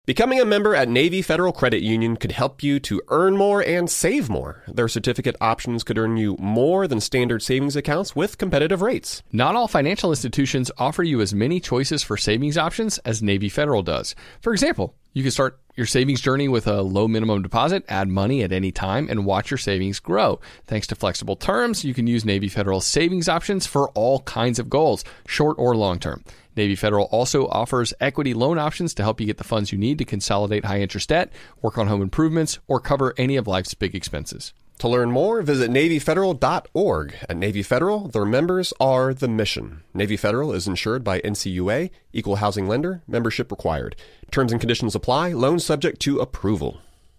Becoming a member at Navy Federal Credit Union could help you to earn more and save more. Their certificate options could earn you more than standard savings accounts with competitive rates. Not all financial institutions offer you as many choices for savings options as Navy Federal does. For example, you can start your savings journey with a low minimum deposit, add money at any time, and watch your savings grow. Thanks to flexible terms, you can use Navy Federal's savings options for all kinds of goals, short or long term. Navy Federal also offers equity loan options to help you get the funds you need to consolidate high-interest debt, work on home improvements, or cover any of life's big expenses. To learn more, visit NavyFederal.org. At Navy Federal, their members are the mission. Navy Federal is insured by NCUA, Equal Housing Lender, membership required. Terms and conditions apply, loan subject to approval.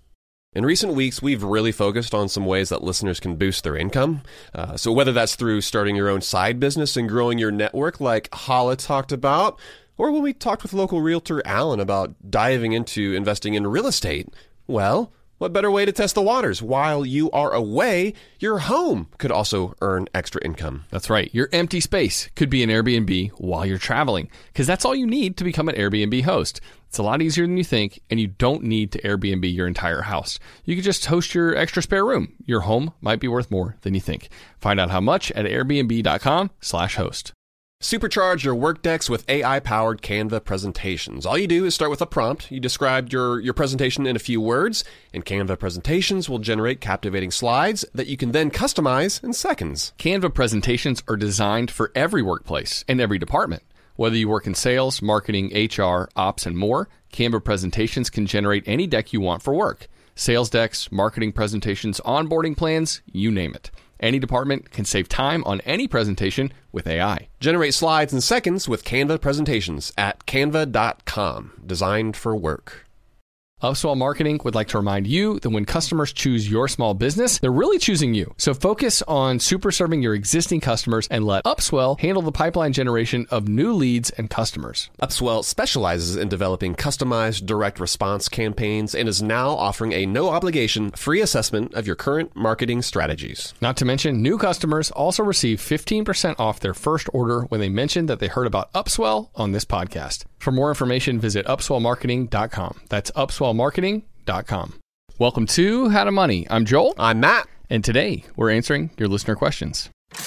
In recent weeks, we've really focused on some ways that listeners can boost their income. So whether that's through starting your own side business and growing your network like Hala talked about, or when we talked with local realtor Alan about diving into investing in real estate, well, what better way to test the waters? While you are away, your home could also earn extra income. That's right. Your empty space could be an Airbnb while you're traveling, because that's all you need to become an Airbnb host. It's a lot easier than you think, and you don't need to Airbnb your entire house. You could just host your extra spare room. Your home might be worth more than you think. Find out how much at airbnb.com/host. Supercharge your work decks with AI-powered Canva presentations. All you do is start with a prompt. You describe your presentation in a few words, and Canva presentations will generate captivating slides that you can then customize in seconds. Canva presentations are designed for every workplace and every department. Whether you work in sales, marketing, HR, ops, and more, Canva presentations can generate any deck you want for work. Sales decks, marketing presentations, onboarding plans, you name it. Any department can save time on any presentation with AI. Generate slides in seconds with Canva presentations at canva.com. Designed for work. Upswell Marketing would like to remind you that when customers choose your small business, they're really choosing you. So focus on super serving your existing customers and let Upswell handle the pipeline generation of new leads and customers. Upswell specializes in developing customized direct response campaigns and is now offering a no-obligation free assessment of your current marketing strategies. Not to mention, new customers also receive 15% off their first order when they mention that they heard about Upswell on this podcast. For more information, visit upswellmarketing.com. That's upswellmarketing.com. Welcome to How to Money. I'm Joel. I'm Matt. And today we're answering your listener questions.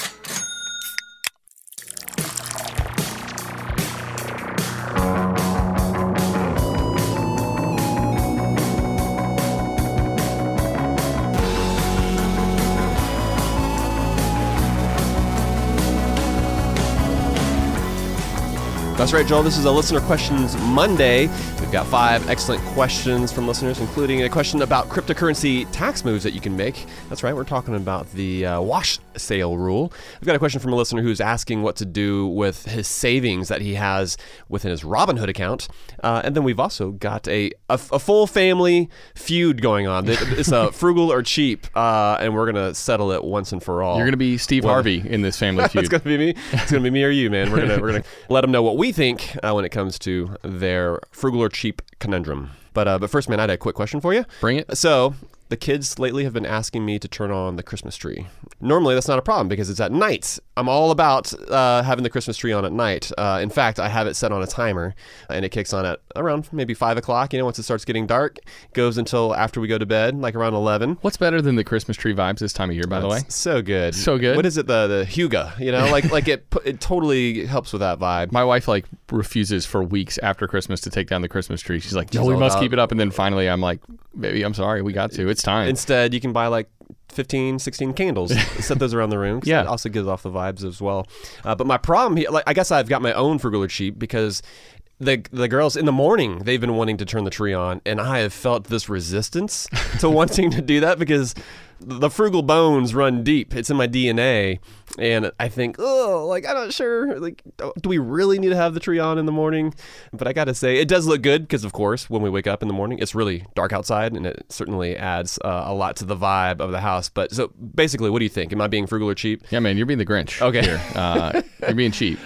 That's right, Joel. This is a Listener Questions Monday. We've got 5 excellent questions from listeners, including a question about cryptocurrency tax moves that you can make. That's right, we're talking about the wash sale rule. We've got a question from a listener who's asking what to do with his savings that he has within his Robinhood account. And then we've also got a full family feud going on. It's a frugal or cheap, and we're going to settle it once and for all. You're going to be Steve Harvey in this family feud. It's going to be me. It's going to be me or you, man. We're going to let them know what we think when it comes to their frugal or cheap conundrum. But first, man, I had a quick question for you. Bring it. So the kids lately have been asking me to turn on the Christmas tree. Normally, that's not a problem because it's at night. I'm all about having the Christmas tree on at night. In fact, I have it set on a timer, and it kicks on at around maybe 5 o'clock. You know, once it starts getting dark, goes until after we go to bed, like around 11. What's better than the Christmas tree vibes this time of year, by the way? So good. So good. What is it? The hygge, you know? like it totally helps with that vibe. My wife, refuses for weeks after Christmas to take down the Christmas tree. She's like, no, we must keep it up. And then finally, I'm like, baby, I'm sorry. We got to. It's time. Instead, you can buy 15, 16 candles, set those around the room. Yeah. It also gives off the vibes as well. But my problem here, I guess I've got my own frugal or cheap because the girls in the morning, they've been wanting to turn the tree on, and I have felt this resistance to wanting to do that because the frugal bones run deep. It's in my DNA. And I think, I'm not sure. Do we really need to have the tree on in the morning? But I got to say, it does look good because, of course, when we wake up in the morning, it's really dark outside, and it certainly adds a lot to the vibe of the house. But so basically, what do you think? Am I being frugal or cheap? Yeah, man, you're being the Grinch. Okay. Here. You're being cheap.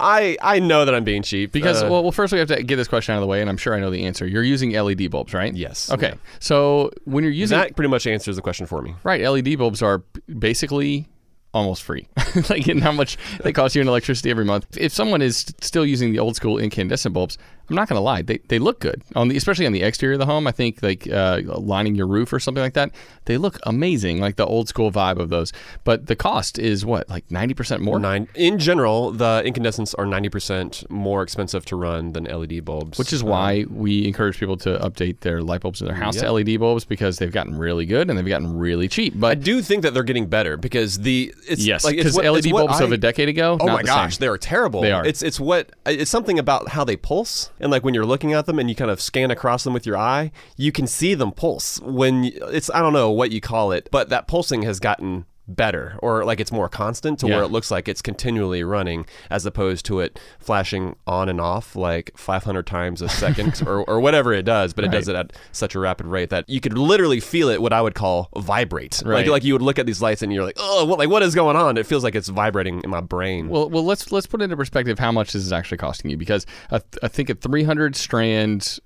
I know that I'm being cheap. Because, well, first we have to get this question out of the way, and I'm sure I know the answer. You're using LED bulbs, right? Yes. Okay. Yeah. So when you're using... That pretty much answers the question for me. Right. LED bulbs are basically almost free. And how much they cost you in electricity every month. If someone is still using the old school incandescent bulbs, I'm not going to lie. They look good, especially on the exterior of the home. I think like lining your roof or something like that, they look amazing, like the old school vibe of those. But the cost is what, like 90% more? In general, the incandescents are 90% more expensive to run than LED bulbs. Which is why we encourage people to update their light bulbs in their house to LED bulbs, because they've gotten really good and they've gotten really cheap. But I do think that they're getting better because because LED bulbs of a decade ago, oh my gosh, they are terrible. They are. It's something about how they pulse, and like when you're looking at them and you kind of scan across them with your eye, you can see them pulse. I don't know what you call it, but that pulsing has gotten better, or like it's more constant to where it looks like it's continually running, as opposed to it flashing on and off like 500 times a second or whatever it does, but it does it at such a rapid rate that you could literally feel it, what I would call vibrate. Like you would look at these lights and you're like, oh, what is going on? It feels like it's vibrating in my brain. Well, let's put into perspective how much this is actually costing you, because I think a 300 strand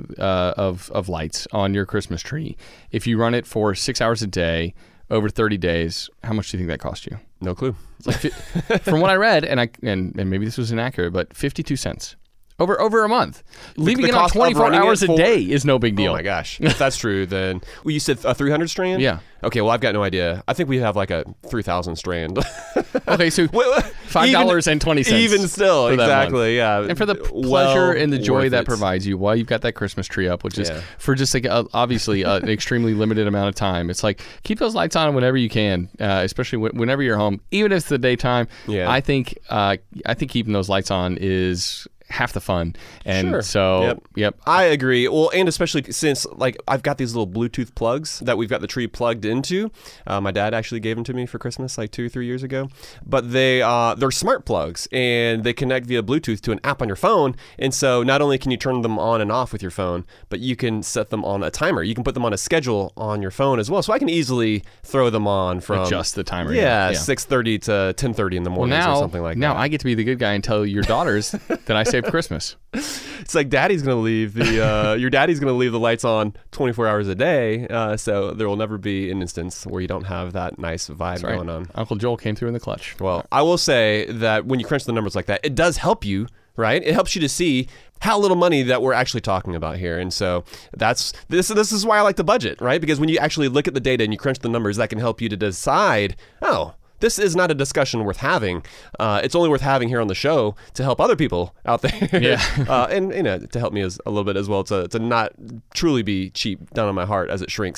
of lights on your Christmas tree, if you run it for 6 hours a day over 30 days, how much do you think that cost you? No clue. From what I read, and maybe this was inaccurate, but 52 cents. Over a month. Leaving it on 24 hours a day is no big deal. Oh my gosh. If that's true, then you said a 300 strand? Yeah. Okay, well, I've got no idea. I think we have like a 3,000 strand. Okay, so $5.20. Even still, exactly, yeah. And for the pleasure and the joy that provides you while you've got that Christmas tree up, which is for just like obviously an extremely limited amount of time. It's like, keep those lights on whenever you can, especially whenever you're home, even if it's the daytime. Yeah. I think keeping those lights on is half the fun. And yep. I agree. Well, and especially since like I've got these little Bluetooth plugs that we've got the tree plugged into. My dad actually gave them to me for Christmas like 2 or 3 years ago. But they're smart plugs, and they connect via Bluetooth to an app on your phone. And so not only can you turn them on and off with your phone, but you can set them on a timer. You can put them on a schedule on your phone as well. So I can easily throw them on from adjust the timer. 6:30 to 10:30 in the morning or something like that. Now I get to be the good guy and tell your daughters that I saved Christmas. It's like daddy's gonna leave your daddy's gonna leave the lights on 24 hours a day, so there will never be an instance where you don't have that nice vibe going on. Uncle Joel came through in the clutch. Well, I will say that when you crunch the numbers like that, it does help you, right? It helps you to see how little money that we're actually talking about here. And so this is why I like the budget, right? Because when you actually look at the data and you crunch the numbers, that can help you to decide, this is not a discussion worth having. It's only worth having here on the show to help other people out there. Yeah. And to help me a little bit as well, to not truly be cheap down on my heart as it shrinks.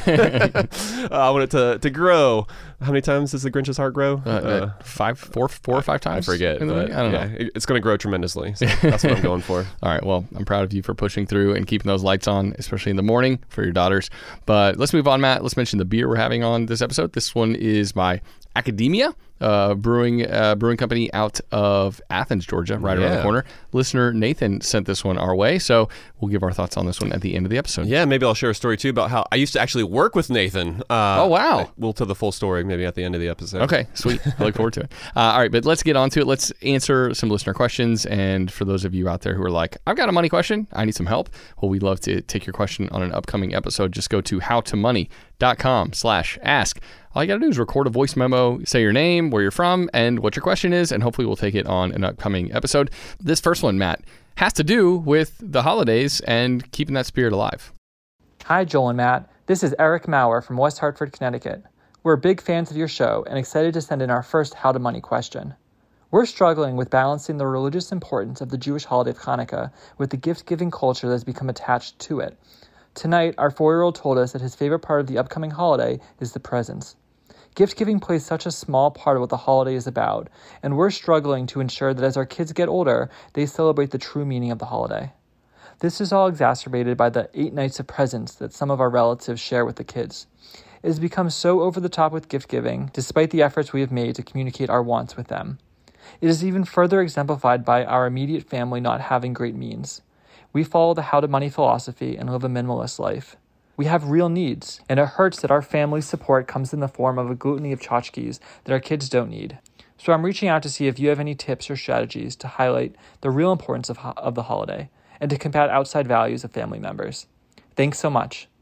I want it to grow. How many times does the Grinch's heart grow? 4 or 5 times? I forget. I don't know. It's going to grow tremendously. So that's what I'm going for. All right. Well, I'm proud of you for pushing through and keeping those lights on, especially in the morning for your daughters. But let's move on, Matt. Let's mention the beer we're having on this episode. This one is by Academia brewing company out of Athens, Georgia, right around the corner. Listener Nathan sent this one our way, so we'll give our thoughts on this one at the end of the episode. Yeah, maybe I'll share a story too about how I used to actually work with Nathan. Oh, wow. We'll tell the full story maybe at the end of the episode. Okay, sweet. I look forward to it. All right, but let's get on to it. Let's answer some listener questions. And for those of you out there who are like, I've got a money question, I need some help. Well, we'd love to take your question on an upcoming episode. Just go to howtomoney.com/ask. All you got to do is record a voice memo, say your name, where you're from, and what your question is, and hopefully we'll take it on an upcoming episode. This first one, Matt, has to do with the holidays and keeping that spirit alive. Hi, Joel and Matt. This is Eric Maurer from West Hartford, Connecticut. We're big fans of your show and excited to send in our first How to Money question. We're struggling with balancing the religious importance of the Jewish holiday of Hanukkah with the gift-giving culture that has become attached to it. Tonight, our 4-year-old told us that his favorite part of the upcoming holiday is the presents. Gift-giving plays such a small part of what the holiday is about, and we're struggling to ensure that as our kids get older, they celebrate the true meaning of the holiday. This is all exacerbated by the 8 nights of presents that some of our relatives share with the kids. It has become so over the top with gift-giving, despite the efforts we have made to communicate our wants with them. It is even further exemplified by our immediate family not having great means. We follow the How to Money philosophy and live a minimalist life. We have real needs, and it hurts that our family's support comes in the form of a gluttony of tchotchkes that our kids don't need. So I'm reaching out to see if you have any tips or strategies to highlight the real importance of the holiday and to combat outside values of family members. Thanks so much.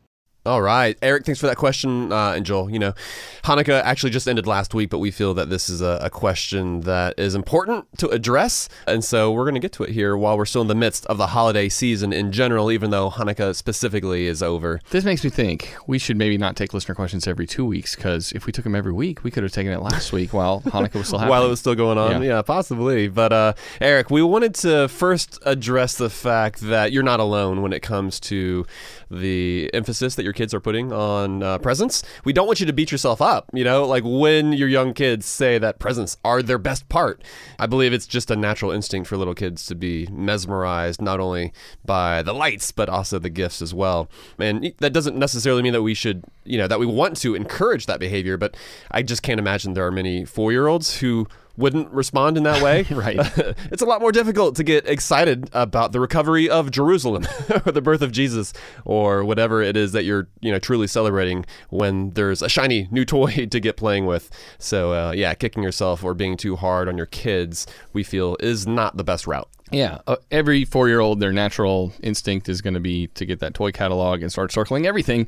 All right. Eric, thanks for that question. And Joel, Hanukkah actually just ended last week, but we feel that this is a question that is important to address. And so we're going to get to it here while we're still in the midst of the holiday season in general, even though Hanukkah specifically is over. This makes me think we should maybe not take listener questions every 2 weeks, because if we took them every week, we could have taken it last week while Hanukkah was still happening. While it was still going on. Yeah, possibly. But Eric, we wanted to first address the fact that you're not alone when it comes to the emphasis that your kids are putting on presents. We don't want you to beat yourself up, like when your young kids say that presents are their best part. I believe it's just a natural instinct for little kids to be mesmerized not only by the lights, but also the gifts as well. And that doesn't necessarily mean that we should, that we want to encourage that behavior, but I just can't imagine there are many 4-year-olds who wouldn't respond in that way. Right. It's a lot more difficult to get excited about the recovery of Jerusalem or the birth of Jesus or whatever it is that you're, truly celebrating when there's a shiny new toy to get playing with. So, kicking yourself or being too hard on your kids, we feel, is not the best route. Yeah, every 4-year-old, their natural instinct is going to be to get that toy catalog and start circling everything,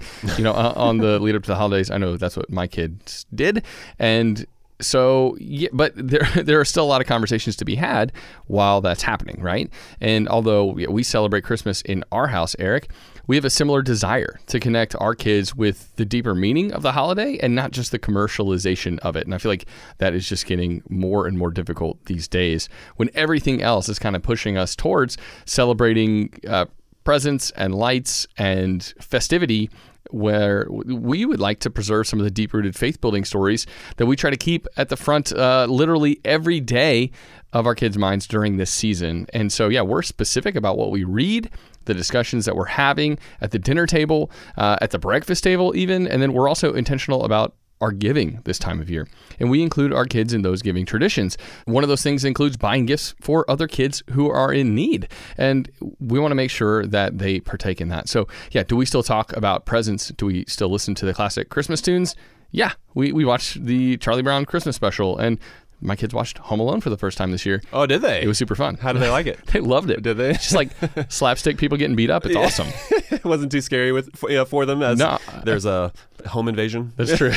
on the lead up to the holidays. I know that's what my kids did. And so, yeah, but there are still a lot of conversations to be had while that's happening, right? And although we celebrate Christmas in our house, Eric, we have a similar desire to connect our kids with the deeper meaning of the holiday and not just the commercialization of it. And I feel like that is just getting more and more difficult these days when everything else is kind of pushing us towards celebrating presents and lights and festivity, where we would like to preserve some of the deep-rooted faith-building stories that we try to keep at the front literally every day of our kids' minds during this season. And so, we're specific about what we read, the discussions that we're having at the dinner table, at the breakfast table even, and then we're also intentional about our giving this time of year. And we include our kids in those giving traditions. One of those things includes buying gifts for other kids who are in need. And we want to make sure that they partake in that. So, do we still talk about presents? Do we still listen to the classic Christmas tunes? Yeah, we watched the Charlie Brown Christmas special, and my kids watched Home Alone for the first time this year. Oh, did they? It was super fun. How did they like it? They loved it. Did they? It's just like slapstick people getting beat up. It's awesome. It wasn't too scary for them as there's a home invasion. That's true.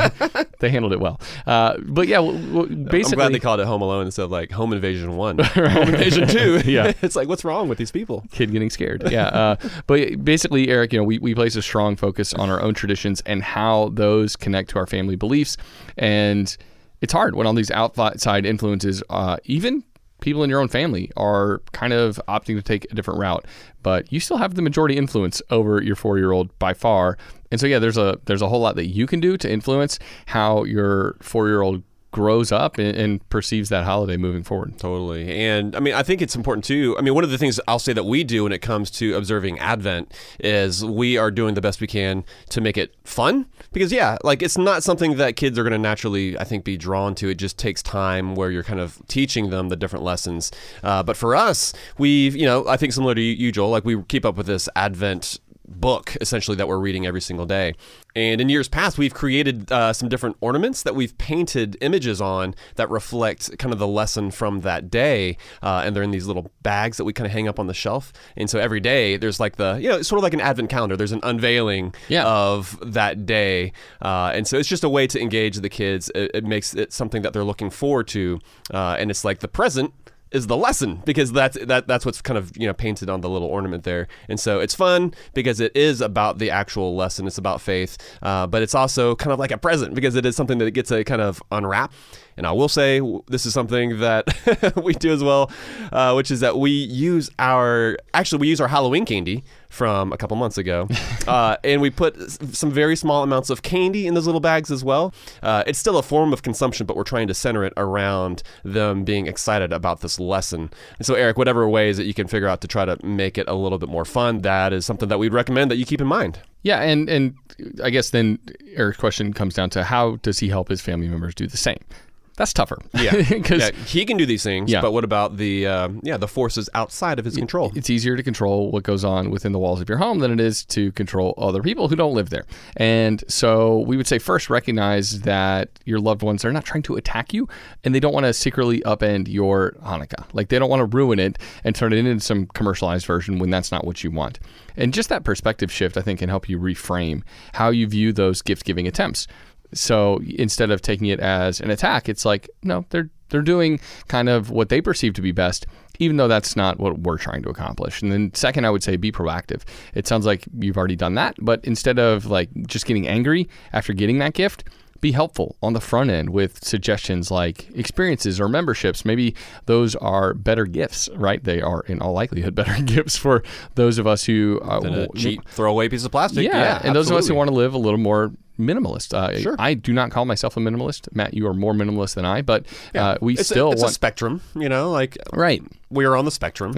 They handled it well. But basically... I'm glad they called it Home Alone instead of like Home Invasion 1. Home Invasion 2. Yeah. It's like, what's wrong with these people? Kid getting scared. Yeah. But basically, Eric, we place a strong focus on our own traditions and how those connect to our family beliefs. And it's hard when all these outside influences, even people in your own family, are kind of opting to take a different route. But you still have the majority influence over your 4-year-old by far. And so, there's a whole lot that you can do to influence how your 4-year-old grows up and perceives that holiday moving forward. Totally. And I think it's important too. One of the things I'll say that we do when it comes to observing Advent is we are doing the best we can to make it fun, because it's not something that kids are going to naturally, I think, be drawn to. It just takes time where you're kind of teaching them the different lessons. But for us, we've, I think similar to you, Joel, we keep up with this Advent book essentially that we're reading every single day. And in years past, we've created some different ornaments that we've painted images on that reflect kind of the lesson from that day. And they're in these little bags that we kind of hang up on the shelf. And so every day there's like it's sort of like an Advent calendar. There's an unveiling of that day. And so it's just a way to engage the kids. It makes it something that they're looking forward to. And it's like the present is the lesson, because that's what's kind of painted on the little ornament there. And so it's fun because it is about the actual lesson. It's about faith, but it's also kind of like a present because it is something that gets to kind of unwrap. And I will say this is something that we do as well, which is that we use our Halloween candy from a couple months ago, and we put some very small amounts of candy in those little bags as well. It's still a form of consumption, but we're trying to center it around them being excited about this lesson. And so, Eric, whatever ways that you can figure out to try to make it a little bit more fun, that is something that we'd recommend that you keep in mind. Yeah, and I guess then Eric's question comes down to how does he help his family members do the same? That's tougher. Yeah, because he can do these things, Yeah. but what about the forces outside of his control? it's easier to control what goes on within the walls of your home than it is to control other people who don't live there. And so we would say first recognize that your loved ones are not trying to attack you, and they don't want to secretly upend your Hanukkah. Like they don't want to ruin it and turn it into some commercialized version when that's not what you want. And just that perspective shift, I think, can help you reframe how you view those gift-giving attempts. So instead of taking it as an attack, it's like, no, they're doing kind of what they perceive to be best, even though that's not what we're trying to accomplish. And then second, I would say be proactive. It sounds like you've already done that, but instead of like just getting angry after getting that gift, be helpful on the front end with suggestions like experiences or memberships. Maybe those are better gifts, right? They are in all likelihood better gifts for those of us who Than a cheap throwaway piece of plastic. yeah, and those of us who absolutely. want to live a little more minimalist. Sure. I do not call myself a minimalist. Matt, you are more minimalist than I, but we It's still a want... spectrum, like Right. we are on the spectrum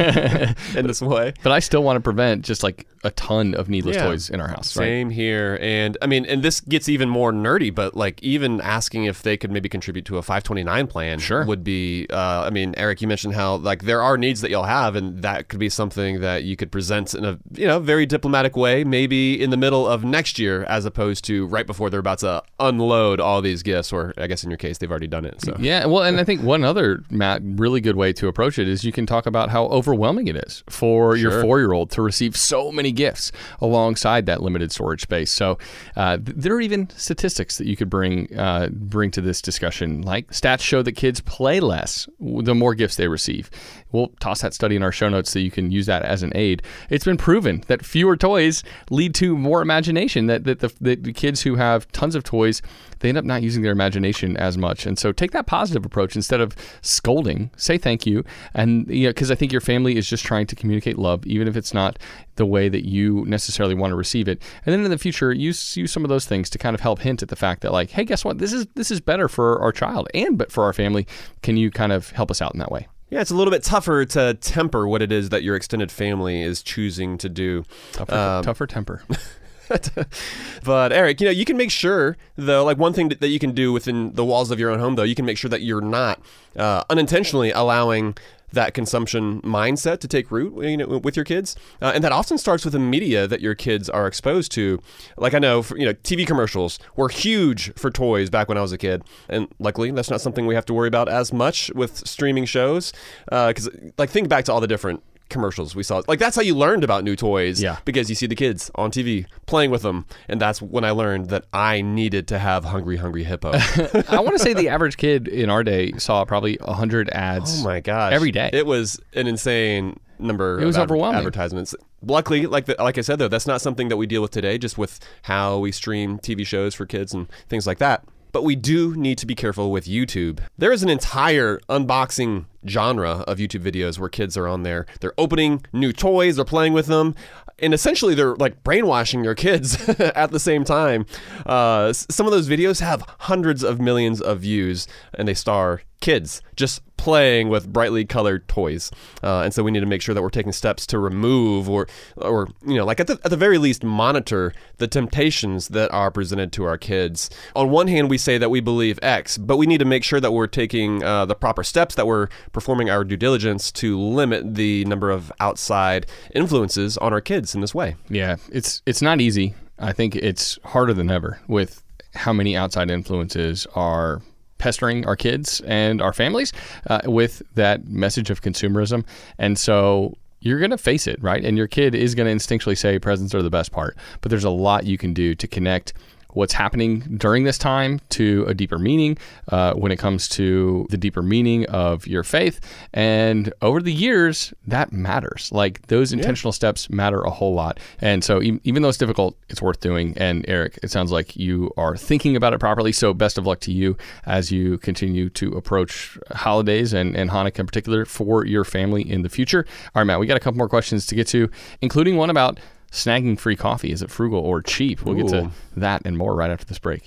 in this way. But I still want to prevent just like a ton of needless Yeah. toys in our house, right? Same here. And I mean, and this gets even more nerdy, but like even asking if they could maybe contribute to a 529 plan Sure. would be, I mean, Eric, you mentioned how like there are needs that you'll have, and that could be something that you could present in a, very diplomatic way, maybe in the middle of next year, as opposed to right before they're about to unload all these gifts, or I guess in your case, they've already done it. So Yeah, well, and I think one other, Matt, really good way to approach it is you can talk about how overwhelming it is for your Sure. 4-year-old to receive so many gifts alongside that limited storage space. So there are even statistics that you could bring to this discussion. Like stats show that kids play less the more gifts they receive. We'll toss that study in our show notes so you can use that as an aid. It's been proven that fewer toys lead to more imagination, that the kids who have tons of toys, they end up not using their imagination as much. And so take that positive approach instead of scolding. Say thank you. And because I think your family is just trying to communicate love, even if it's not the way that you necessarily want to receive it. And then in the future, use some of those things to kind of help hint at the fact that like, hey, guess what? This is better for our child but for our family. Can you kind of help us out in that way? yeah, it's a little bit tougher to temper what it is that your extended family is choosing to do. Tougher temper. But Eric, you can make sure though, like one thing that you can do within the walls of your own home though, you can make sure that you're not unintentionally allowing that consumption mindset to take root, with your kids. And that often starts with the media that your kids are exposed to. Like I know, TV commercials were huge for toys back when I was a kid. And luckily, that's not something we have to worry about as much with streaming shows. Because think back to all the different commercials we saw. Like that's how you learned about new toys. Yeah. Because you see the kids on TV playing with them. And that's when I learned that I needed to have Hungry Hungry Hippo. I want to say the average kid in our day saw probably 100 ads. Oh my gosh. Every day. It was an insane number It was of overwhelming. advertisements. Luckily, like I said, though, that's not something that we deal with today, just with how we stream TV shows for kids and things like that. But we do need to be careful with YouTube. There is an entire unboxing genre of YouTube videos where kids are on there. They're opening new toys, they're playing with them, and essentially they're like brainwashing your kids at the same time. Some of those videos have hundreds of millions of views, and they star kids just playing with brightly colored toys. And so we need to make sure that we're taking steps to remove or at the very least monitor the temptations that are presented to our kids. On one hand, we say that we believe X, but we need to make sure that we're taking the proper steps, that we're performing our due diligence to limit the number of outside influences on our kids in this way. Yeah, it's not easy. I think it's harder than ever with how many outside influences are pestering our kids and our families with that message of consumerism. And so you're going to face it, right? And your kid is going to instinctually say presents are the best part. But there's a lot you can do to connect what's happening during this time to a deeper meaning when it comes to the deeper meaning of your faith. And over the years, that matters. Like those intentional steps matter a whole lot. And so even though it's difficult, it's worth doing. And Eric, it sounds like you are thinking about it properly. So best of luck to you as you continue to approach holidays and Hanukkah in particular for your family in the future. All right, Matt, we got a couple more questions to get to, including one about snagging free coffee. Is it frugal or cheap? We'll get to that and more right after this break.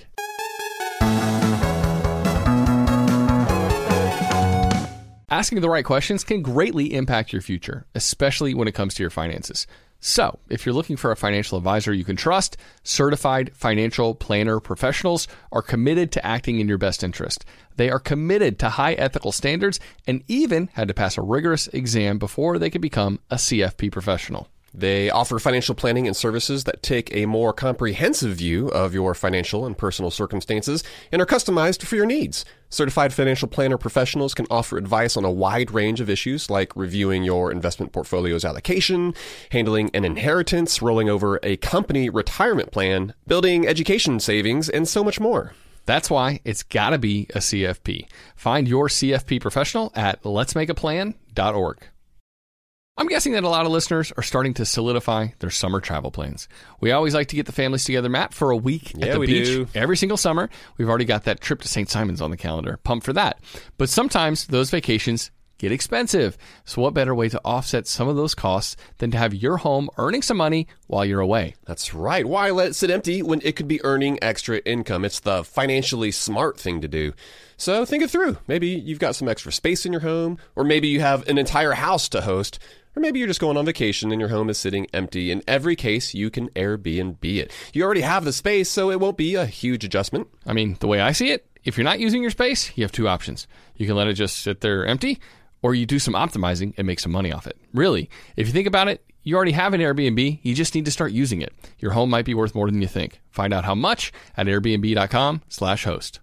Asking the right questions can greatly impact your future, especially when it comes to your finances. So, if you're looking for a financial advisor you can trust, certified financial planner professionals are committed to acting in your best interest. They are committed to high ethical standards and even had to pass a rigorous exam before they could become a CFP professional. They offer financial planning and services that take a more comprehensive view of your financial and personal circumstances and are customized for your needs. Certified financial planner professionals can offer advice on a wide range of issues like reviewing your investment portfolio's allocation, handling an inheritance, rolling over a company retirement plan, building education savings, and so much more. That's why it's got to be a CFP. Find your CFP professional at letsmakeaplan.org. I'm guessing that a lot of listeners are starting to solidify their summer travel plans. We always like to get the families together, Matt, for a week at the beach every single summer. We've already got that trip to St. Simon's on the calendar. Pumped for that. But sometimes those vacations get expensive. So what better way to offset some of those costs than to have your home earning some money while you're away? That's right. Why let it sit empty when it could be earning extra income? It's the financially smart thing to do. So think it through. Maybe you've got some extra space in your home, or maybe you have an entire house to host. Or maybe you're just going on vacation and your home is sitting empty. In every case, you can Airbnb it. You already have the space, so it won't be a huge adjustment. I mean, the way I see it, if you're not using your space, you have two options. You can let it just sit there empty, or you do some optimizing and make some money off it. Really, if you think about it, you already have an Airbnb. You just need to start using it. Your home might be worth more than you think. Find out how much at airbnb.com/host.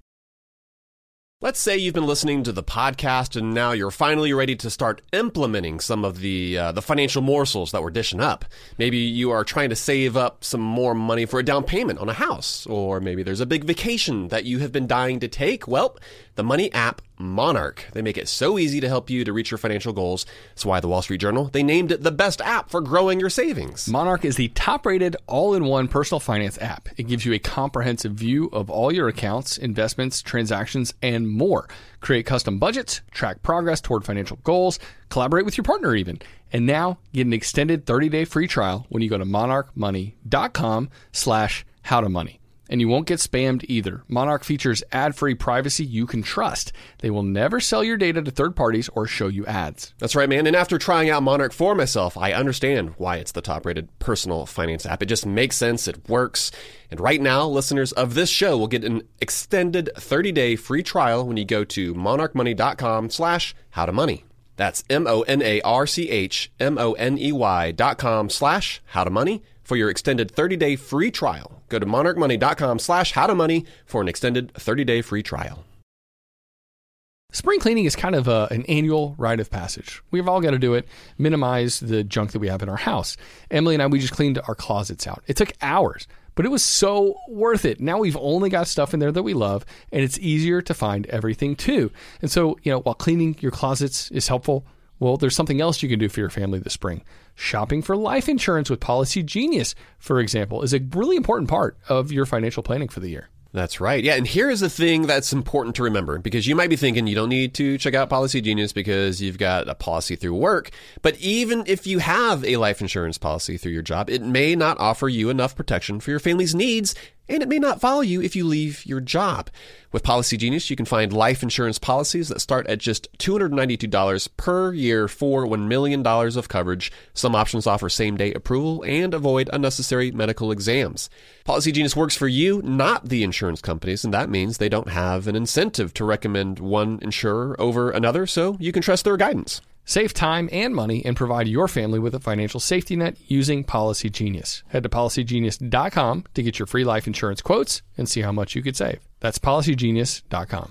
Let's say you've been listening to the podcast and now you're finally ready to start implementing some of the financial morsels that we're dishing up. Maybe you are trying to save up some more money for a down payment on a house, or maybe there's a big vacation that you have been dying to take. Well, the money app Monarch. They make it so easy to help you to reach your financial goals. That's why the Wall Street Journal, they named it the best app for growing your savings. Monarch is the top-rated all-in-one personal finance app. It gives you a comprehensive view of all your accounts, investments, transactions, and more. Create custom budgets, track progress toward financial goals, collaborate with your partner even. And now get an extended 30-day free trial when you go to monarchmoney.com/howtomoney. And you won't get spammed either. Monarch features ad-free privacy you can trust. They will never sell your data to third parties or show you ads. That's right, man. And after trying out Monarch for myself, I understand why it's the top-rated personal finance app. It just makes sense. It works. And right now, listeners of this show will get an extended 30-day free trial when you go to monarchmoney.com/howtomoney. That's monarchmoney.com/howtomoney for your extended 30-day free trial. Go to monarchmoney.com/howtomoney for an extended 30-day free trial. Spring cleaning is kind of an annual rite of passage. We've all got to do it, minimize the junk that we have in our house. Emily and I, we just cleaned our closets out. It took hours, but it was so worth it. Now we've only got stuff in there that we love, and it's easier to find everything too. And so, while cleaning your closets is helpful, well, there's something else you can do for your family this spring. Shopping for life insurance with Policy Genius, for example, is a really important part of your financial planning for the year. That's right. Yeah, and here is the thing that's important to remember, because you might be thinking you don't need to check out Policy Genius because you've got a policy through work. But even if you have a life insurance policy through your job, it may not offer you enough protection for your family's needs, and it may not follow you if you leave your job. With Policy Genius, you can find life insurance policies that start at just $292 per year for $1 million of coverage. Some options offer same-day approval and avoid unnecessary medical exams. Policy Genius works for you, not the insurance companies, and that means they don't have an incentive to recommend one insurer over another, so you can trust their guidance. Save time and money and provide your family with a financial safety net using Policy Genius. Head to policygenius.com to get your free life insurance quotes and see how much you could save. That's policygenius.com.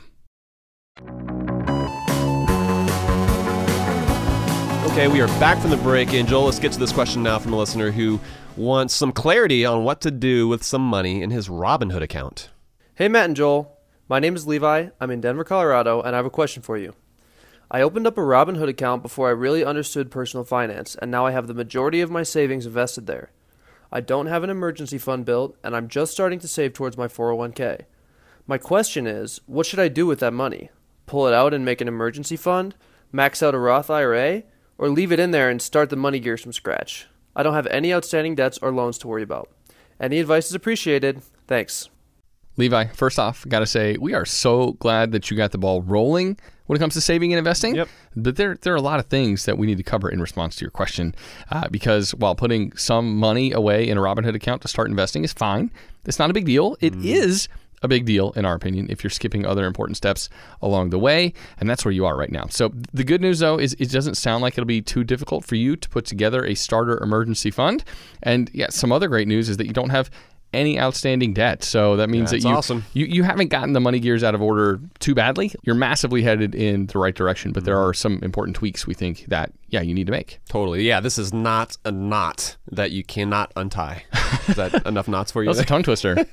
Okay, we are back from the break, and Joel, let's get to this question now from a listener who wants some clarity on what to do with some money in his Robinhood account. Hey, Matt and Joel. My name is Levi. I'm in Denver, Colorado, and I have a question for you. I opened up a Robinhood account before I really understood personal finance, and now I have the majority of my savings invested there. I don't have an emergency fund built, and I'm just starting to save towards my 401k. My question is, what should I do with that money? Pull it out and make an emergency fund? Max out a Roth IRA? Or leave it in there and start the money gears from scratch? I don't have any outstanding debts or loans to worry about. Any advice is appreciated. Thanks. Levi, first off, got to say, we are so glad that you got the ball rolling when it comes to saving and investing. Yep. But there are a lot of things that we need to cover in response to your question, because while putting some money away in a Robinhood account to start investing is fine, it's not a big deal. It is a big deal, in our opinion, if you're skipping other important steps along the way, and that's where you are right now. So the good news, though, is it doesn't sound like it'll be too difficult for you to put together a starter emergency fund. And yeah, some other great news is that you don't have any outstanding debt. So that means That's that awesome. you haven't gotten the money gears out of order too badly. You're massively headed in the right direction, but there are some important tweaks we think that, you need to make. Totally. Yeah, this is not a knot that you cannot untie. Is that enough knots for you? That's a tongue twister.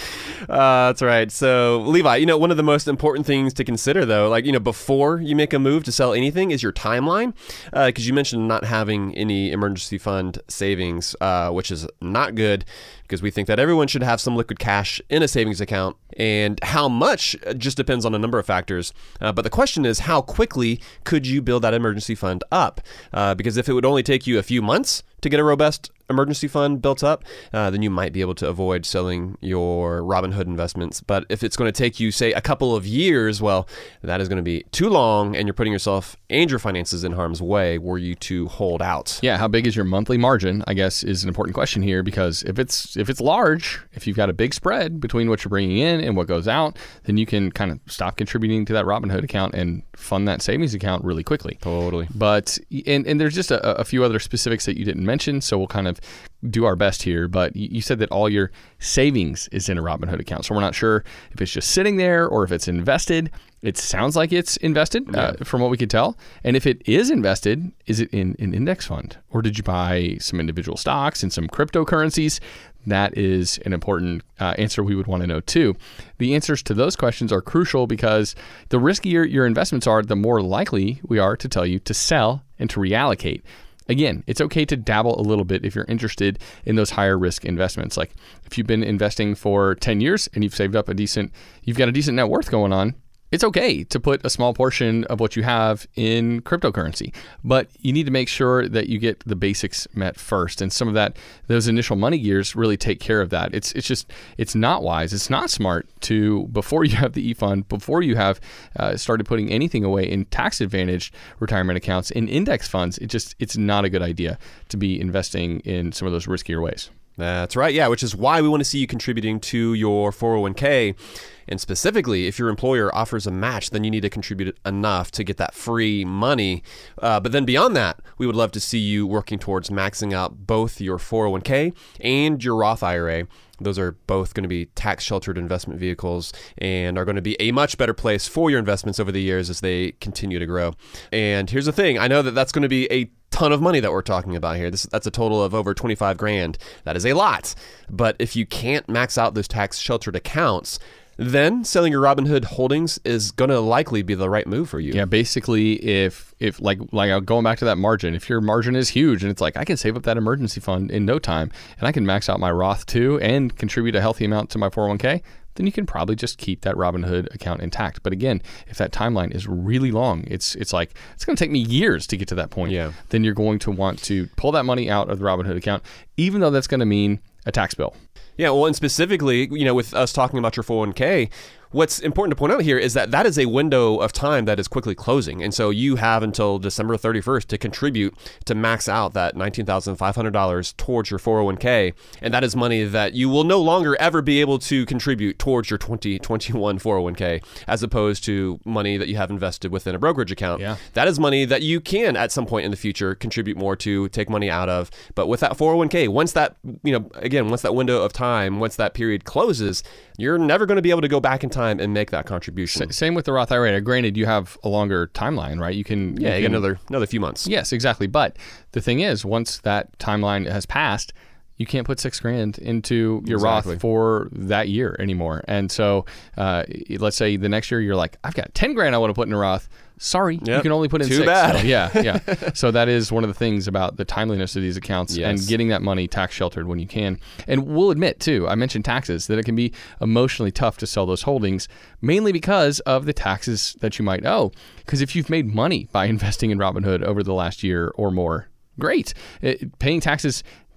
That's right. So, Levi, one of the most important things to consider, though, before you make a move to sell anything is your timeline. Because you mentioned not having any emergency fund savings, which is not good, because we think that everyone should have some liquid cash in a savings account. And how much just depends on a number of factors. But the question is, how quickly could you build that emergency fund up? Because if it would only take you a few months to get a robust emergency fund built up, then you might be able to avoid selling your Robinhood investments. But if it's going to take you, say, a couple of years, well, that is going to be too long, and you're putting yourself and your finances in harm's way were you to hold out. Yeah, how big is your monthly margin, I guess, is an important question here, because if it's large, if you've got a big spread between what you're bringing in and what goes out, then you can kind of stop contributing to that Robinhood account and fund that savings account really quickly. Totally. But, and there's just a few other specifics that you didn't mention, so we'll kind of do our best here. But you said that all your savings is in a Robinhood account, so we're not sure if it's just sitting there or if it's invested. It sounds like it's invested from what we could tell. And if it is invested, is it in an index fund? Or did you buy some individual stocks and some cryptocurrencies? That is an important answer we would want to know too. The answers to those questions are crucial, because the riskier your investments are, the more likely we are to tell you to sell and to reallocate. Again, it's okay to dabble a little bit if you're interested in those higher risk investments. Like if you've been investing for 10 years and you've saved up you've got a decent net worth going on, it's okay to put a small portion of what you have in cryptocurrency, but you need to make sure that you get the basics met first. And some of those initial money gears really take care of that. It's not wise. It's not smart to, before you have the e-fund, before you have started putting anything away in tax advantaged retirement accounts, in index funds, it's not a good idea to be investing in some of those riskier ways. That's right. Yeah, which is why we want to see you contributing to your 401k. And specifically, if your employer offers a match, then you need to contribute enough to get that free money. But then beyond that, we would love to see you working towards maxing out both your 401k and your Roth IRA. Those are both going to be tax-sheltered investment vehicles and are going to be a much better place for your investments over the years as they continue to grow. And here's the thing. I know that that's going to be a ton of money that we're talking about here. That's a total of over $25,000. That is a lot. But if you can't max out those tax-sheltered accounts, then selling your Robinhood holdings is going to likely be the right move for you. Yeah, basically, if like going back to that margin, if your margin is huge and it's like, I can save up that emergency fund in no time and I can max out my Roth too and contribute a healthy amount to my 401k, then you can probably just keep that Robinhood account intact. But again, if that timeline is really long, it's like, it's going to take me years to get to that point. Yeah. Then you're going to want to pull that money out of the Robinhood account, even though that's going to mean a tax bill. Yeah, well, and specifically, with us talking about your 401k, what's important to point out here is that is a window of time that is quickly closing. And so you have until December 31st to contribute to max out that $19,500 towards your 401k. And that is money that you will no longer ever be able to contribute towards your 2021 401k, as opposed to money that you have invested within a brokerage account. Yeah. That is money that you can, at some point in the future, contribute more to, take money out of. But with that 401k, once that window of time, once that period closes, you're never going to be able to go back in time and make that contribution. Same with the Roth IRA. Granted, you have a longer timeline, right? You can get another few months. Yes, exactly. But the thing is, once that timeline has passed, you can't put $6,000 into your Roth for that year anymore. And so let's say the next year you're like, I've got $10,000 I want to put in a Roth. Sorry, you can only put in Too 6. bad. So, yeah. So that is one of the things about the timeliness of these accounts and getting that money tax sheltered when you can. And we'll admit too, I mentioned taxes, that it can be emotionally tough to sell those holdings, mainly because of the taxes that you might owe. Because if you've made money by investing in Robinhood over the last year or more, great. Paying taxes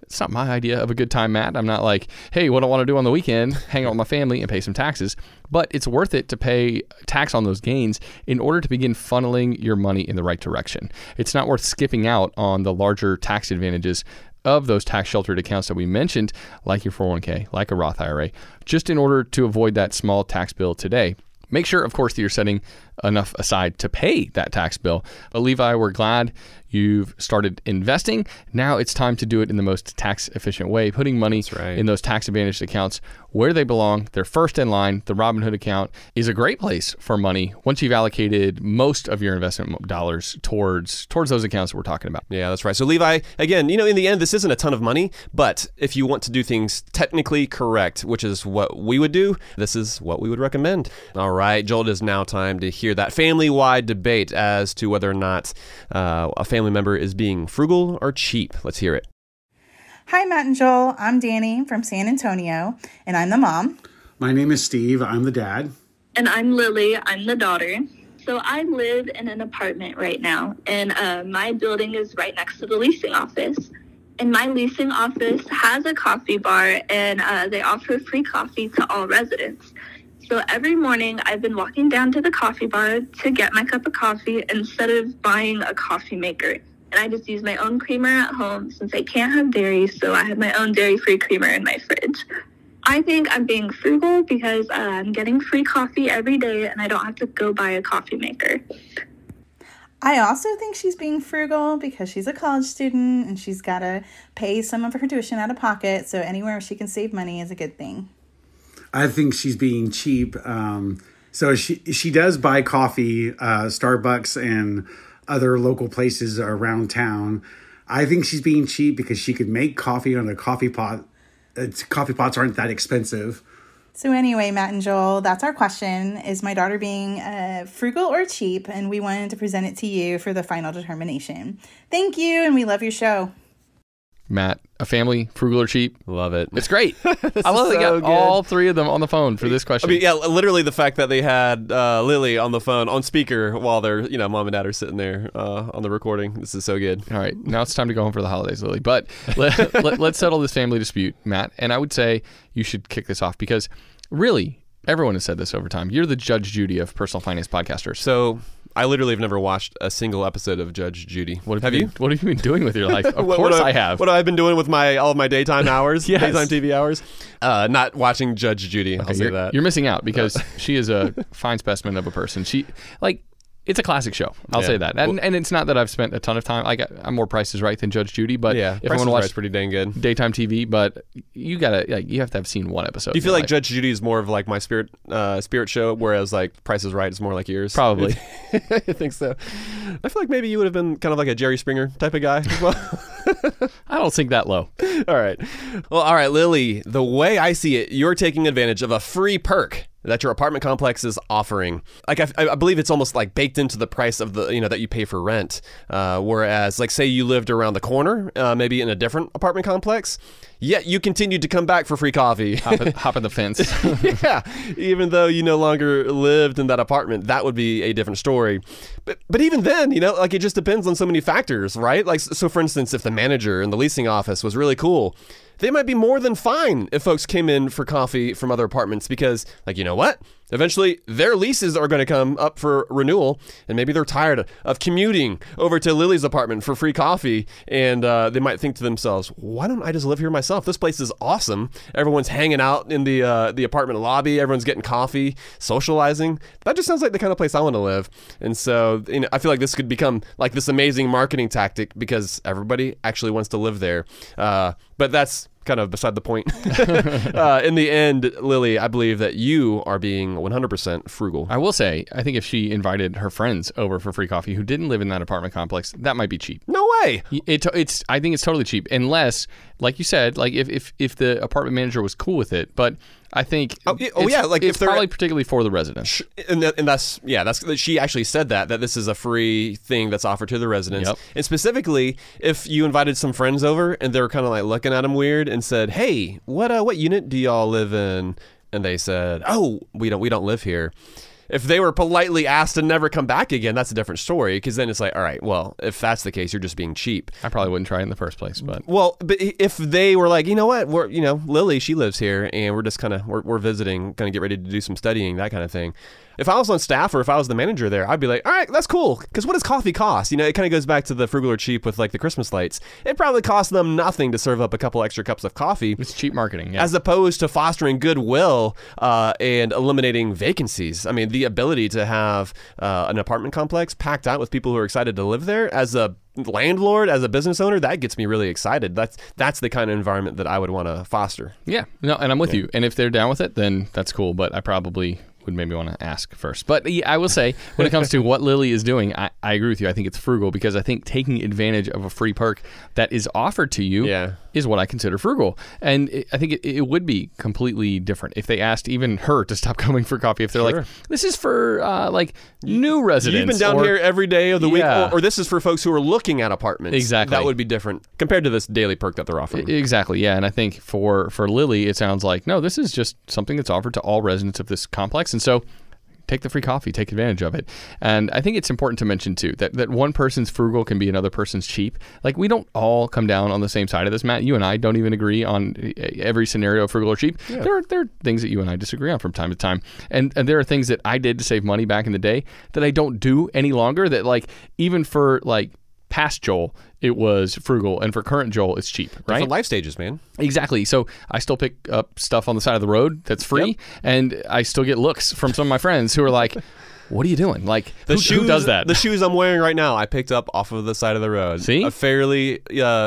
it's not my idea of a good time, Matt. I'm not like, hey, what do I want to do on the weekend? Hang out with my family and pay some taxes. But it's worth it to pay tax on those gains in order to begin funneling your money in the right direction. It's not worth skipping out on the larger tax advantages of those tax sheltered accounts that we mentioned, like your 401k, like a Roth IRA, just in order to avoid that small tax bill today. Make sure, of course, that you're setting enough aside to pay that tax bill. But Levi, we're glad you've started investing. Now it's time to do it in the most tax efficient way, putting money in those tax advantaged accounts where they belong. They're first in line. The Robinhood account is a great place for money once you've allocated most of your investment dollars towards those accounts that we're talking about. Yeah, that's right. So Levi, again, in the end, this isn't a ton of money, but if you want to do things technically correct, which is what we would do, this is what we would recommend. All right, Joel, it is now time to hear that family-wide debate as to whether or not a family member is being frugal or cheap. Let's hear it. Hi, Matt and Joel. I'm Danny from San Antonio, and I'm the mom. My name is Steve. I'm the dad. And I'm Lily. I'm the daughter. So I live in an apartment right now, and my building is right next to the leasing office. And my leasing office has a coffee bar, and they offer free coffee to all residents. So every morning I've been walking down to the coffee bar to get my cup of coffee instead of buying a coffee maker. And I just use my own creamer at home since I can't have dairy, so I have my own dairy-free creamer in my fridge. I think I'm being frugal because I'm getting free coffee every day and I don't have to go buy a coffee maker. I also think she's being frugal because she's a college student and she's got to pay some of her tuition out of pocket, so anywhere she can save money is a good thing. I think she's being cheap. So she does buy coffee, Starbucks and other local places around town. I think she's being cheap because she could make coffee on a coffee pot. Coffee pots aren't that expensive. So anyway, Matt and Joel, that's our question. Is my daughter being frugal or cheap? And we wanted to present it to you for the final determination. Thank you, and we love your show. Matt, a family, frugal or cheap? Love it. It's great. I love that they got all three of them on the phone for this question. I mean, yeah, literally the fact that they had Lily on the phone, on speaker, while their mom and dad are sitting there on the recording. This is so good. All right, now it's time to go home for the holidays, Lily. But let's settle this family dispute, Matt. And I would say you should kick this off because really, everyone has said this over time. You're the Judge Judy of personal finance podcasters. So I literally have never watched a single episode of Judge Judy. What have you been doing with your life? Of course I have. What have I been doing with all of my daytime hours? Yes. Daytime TV hours? Not watching Judge Judy. I'll say that. You're missing out because she is a fine specimen of a person. It's a classic show. I'll say that. And it's not that I've spent a ton of time. I'm more Price is Right than Judge Judy, but yeah, if I want to watch, it's pretty dang good. Daytime TV, but you have to have seen one episode. Do you feel like Judge Judy is more of like my spirit show, whereas like Price is Right is more like yours? Probably. I think so. I feel like maybe you would have been kind of like a Jerry Springer type of guy as well. I don't think that low. All right. Well, all right, Lily, the way I see it, you're taking advantage of a free perk that your apartment complex is offering. Like I believe it's almost like baked into the price of the that you pay for rent. Whereas like say you lived around the corner, maybe in a different apartment complex, yet you continued to come back for free coffee. Hop in the fence. Yeah, even though you no longer lived in that apartment, that would be a different story. But even then, like it just depends on so many factors, right? Like so for instance, if the manager in the leasing office was really cool, they might be more than fine if folks came in for coffee from other apartments because, like, you know what? Eventually, their leases are going to come up for renewal, and maybe they're tired of commuting over to Lily's apartment for free coffee, and they might think to themselves, why don't I just live here myself? This place is awesome. Everyone's hanging out in the apartment lobby. Everyone's getting coffee, socializing. That just sounds like the kind of place I want to live. And so I feel like this could become like this amazing marketing tactic because everybody actually wants to live there. But that's kind of beside the point. In the end, Lily, I believe that you are being 100% frugal. I will say, I think if she invited her friends over for free coffee who didn't live in that apartment complex, that might be cheap. No way. I think it's totally cheap, unless, like you said, like if the apartment manager was cool with it. But I think it's probably particularly for the residents. And that's she actually said that this is a free thing that's offered to the residents. Yep. And specifically, if you invited some friends over and they were kind of like looking at them weird and said, "Hey, what unit do y'all live in?" And they said, "Oh, we don't live here." If they were politely asked to never come back again, that's a different story, because then it's like, all right, well, if that's the case, you're just being cheap. I probably wouldn't try it in the first place, but if they were like, you know what, Lily, she lives here, and we're just we're visiting, gonna get ready to do some studying, that kind of thing. If I was on staff or if I was the manager there, I'd be like, all right, that's cool. Because what does coffee cost? It kind of goes back to the frugal or cheap with like the Christmas lights. It probably costs them nothing to serve up a couple extra cups of coffee. It's cheap marketing, yeah. As opposed to fostering goodwill and eliminating vacancies. I mean, the ability to have an apartment complex packed out with people who are excited to live there, as a landlord, as a business owner, that gets me really excited. That's the kind of environment that I would want to foster. Yeah, no, and I'm with you. And if they're down with it, then that's cool. But I probably would maybe want to ask first. But I will say, when it comes to what Lily is doing, I agree with you. I think it's frugal, because I think taking advantage of a free perk that is offered to you is what I consider frugal. And I think it would be completely different if they asked even her to stop coming for coffee. If they're like, this is for new residents. You've been down here every day of the week, or this is for folks who are looking at apartments. Exactly. That would be different compared to this daily perk that they're offering. Exactly, yeah. And I think for Lily, it sounds like, no, this is just something that's offered to all residents of this complex. And so take the free coffee, take advantage of it. And I think it's important to mention too that one person's frugal can be another person's cheap. Like, we don't all come down on the same side of this, Matt. You and I don't even agree on every scenario of frugal or cheap. Yeah. There are things that you and I disagree on from time to time. And there are things that I did to save money back in the day that I don't do any longer, that like even for like past Joel, it was frugal, and for current Joel, it's cheap, right? Different life stages, man. Exactly. So I still pick up stuff on the side of the road that's free, and I still get looks from some of my friends who are like, what are you doing? Like, who does that? The shoes I'm wearing right now, I picked up off of the side of the road. See? A fairly,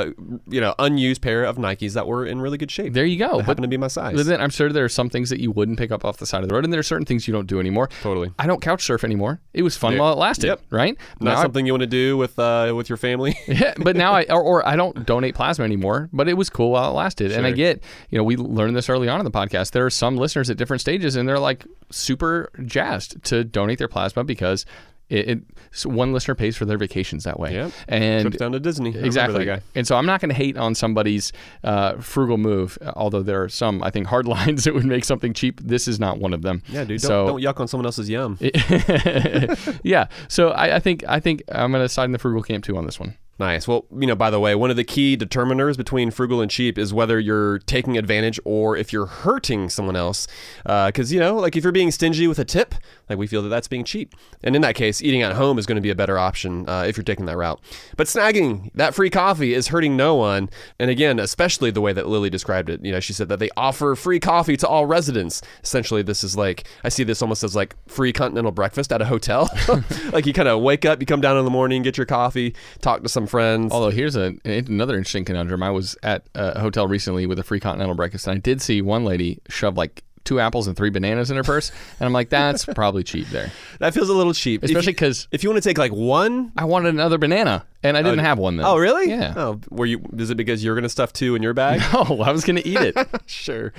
unused pair of Nikes that were in really good shape. There you go. That happened to be my size. But then I'm sure there are some things that you wouldn't pick up off the side of the road, and there are certain things you don't do anymore. Totally. I don't couch surf anymore. It was fun while it lasted, right? Not something you want to do with your family. Yeah, but now I don't donate plasma anymore, but it was cool while it lasted. Sure. And I get, we learned this early on in the podcast. There are some listeners at different stages, and they're like super jazzed to donate their plasma because so one listener pays for their vacations that way. Yep. And trips down to Disney. Exactly. And so I'm not going to hate on somebody's frugal move, although there are some, I think, hard lines that would make something cheap. This is not one of them. Yeah, dude. Don't yuck on someone else's yum. Yeah. So I think I'm going to side in the frugal camp too on this one. Nice. Well, by the way, one of the key determiners between frugal and cheap is whether you're taking advantage or if you're hurting someone else. Because, like if you're being stingy with a tip, like we feel that that's being cheap. And in that case, eating at home is going to be a better option if you're taking that route. But snagging that free coffee is hurting no one. And again, especially the way that Lily described it. She said that they offer free coffee to all residents. Essentially, this is like, I see this almost as like free continental breakfast at a hotel. Like you kind of wake up, you come down in the morning, get your coffee, talk to some friends. Although here's another interesting conundrum. I was at a hotel recently with a free continental breakfast, and I did see one lady shove like 2 apples and 3 bananas in her purse, and I'm like, that's probably cheap there. That feels a little cheap, especially because if you want to take like one, I wanted another banana. And I didn't have one then. Oh, really? Yeah. Oh, is it because you were going to stuff 2 in your bag? No, I was going to eat it. Sure.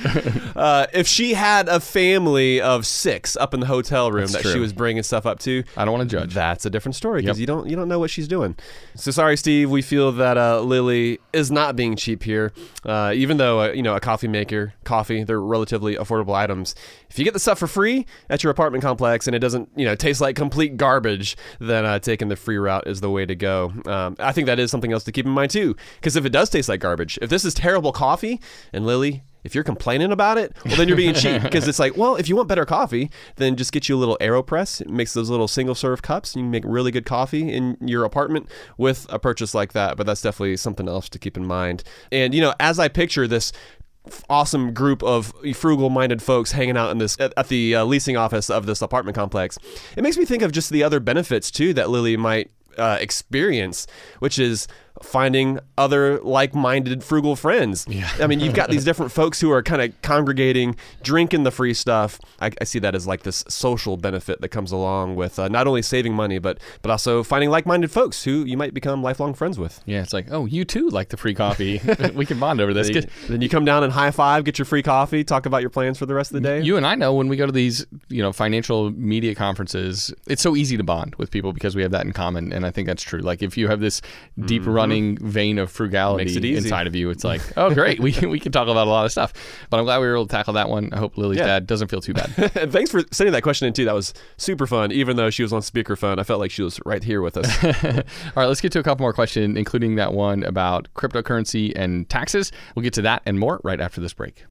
If she had a family of 6 up in the hotel room she was bringing stuff up to, I don't want to judge. That's a different story because you don't know what she's doing. So sorry, Steve. We feel that Lily is not being cheap here, even though a coffee maker, coffee, they're relatively affordable items. If you get the stuff for free at your apartment complex and it doesn't taste like complete garbage, then taking the free route is the way to go. I think that is something else to keep in mind too, because if it does taste like garbage, if this is terrible coffee, and Lily, if you're complaining about it, well, then you're being cheap, because it's like, well, if you want better coffee, then just get you a little AeroPress. It makes those little single serve cups. You can make really good coffee in your apartment with a purchase like that, but that's definitely something else to keep in mind. And, as I picture this awesome group of frugal-minded folks hanging out in this at the leasing office of this apartment complex, it makes me think of just the other benefits too that Lily might experience, which is finding other like-minded frugal friends. Yeah. I mean, you've got these different folks who are kind of congregating, drinking the free stuff. I see that as like this social benefit that comes along with not only saving money, but also finding like-minded folks who you might become lifelong friends with. Yeah, it's like, oh, you too like the free coffee. We can bond over this. Then you come down and high five, get your free coffee, talk about your plans for the rest of the day. You and I know when we go to these, financial media conferences, it's so easy to bond with people because we have that in common, and I think that's true. Like if you have this deep-running running vein of frugality inside of you. It's like, oh, great. We can talk about a lot of stuff. But I'm glad we were able to tackle that one. I hope Lily's dad doesn't feel too bad. And thanks for sending that question in, too. That was super fun. Even though she was on speakerphone, I felt like she was right here with us. All right, let's get to a couple more questions, including that one about cryptocurrency and taxes. We'll get to that and more right after this break.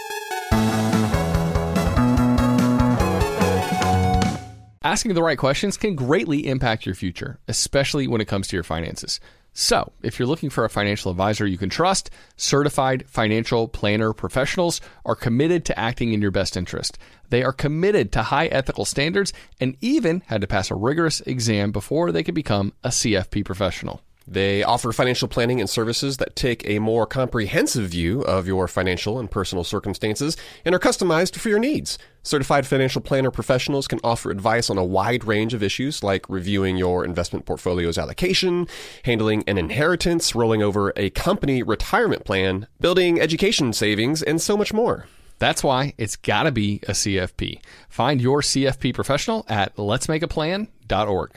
Asking the right questions can greatly impact your future, especially when it comes to your finances. So, if you're looking for a financial advisor you can trust, certified financial planner professionals are committed to acting in your best interest. They are committed to high ethical standards and even had to pass a rigorous exam before they could become a CFP professional. They offer financial planning and services that take a more comprehensive view of your financial and personal circumstances and are customized for your needs. Certified financial planner professionals can offer advice on a wide range of issues like reviewing your investment portfolio's allocation, handling an inheritance, rolling over a company retirement plan, building education savings, and so much more. That's why it's got to be a CFP. Find your CFP professional at letsmakeaplan.org.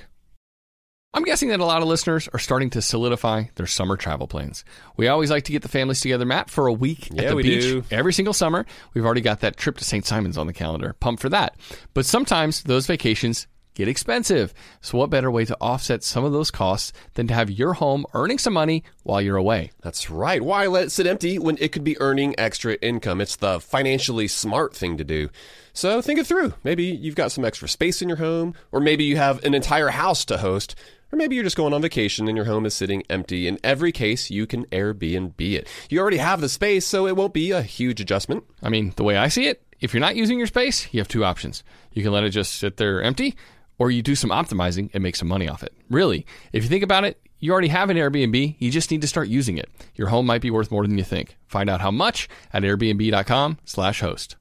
I'm guessing that a lot of listeners are starting to solidify their summer travel plans. We always like to get the families together, Matt, for a week at the beach every single summer. We've already got that trip to St. Simon's on the calendar. Pumped for that. But sometimes those vacations get expensive. So what better way to offset some of those costs than to have your home earning some money while you're away? That's right. Why let it sit empty when it could be earning extra income? It's the financially smart thing to do. So think it through. Maybe you've got some extra space in your home, or maybe you have an entire house to host. Or maybe you're just going on vacation and your home is sitting empty. In every case, you can Airbnb it. You already have the space, so it won't be a huge adjustment. I mean, the way I see it, if you're not using your space, you have two options. You can let it just sit there empty, or you do some optimizing and make some money off it. Really, if you think about it, you already have an Airbnb. You just need to start using it. Your home might be worth more than you think. Find out how much at airbnb.com/host.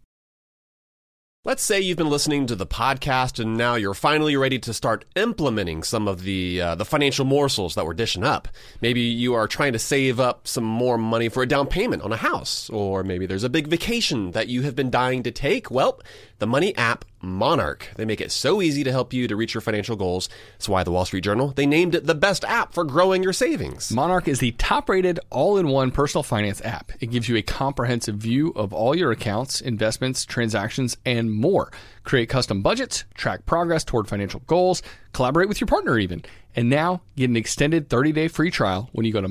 Let's say you've been listening to the podcast and now you're finally ready to start implementing some of the financial morsels that we're dishing up. Maybe you are trying to save up some more money for a down payment on a house, or maybe there's a big vacation that you have been dying to take. Well, the money app Monarch. They make it so easy to help you to reach your financial goals. That's why the Wall Street Journal, they named it the best app for growing your savings. Monarch is the top-rated all-in-one personal finance app. It gives you a comprehensive view of all your accounts, investments, transactions, and more. Create custom budgets, track progress toward financial goals, collaborate with your partner even. And now get an extended 30-day free trial when you go to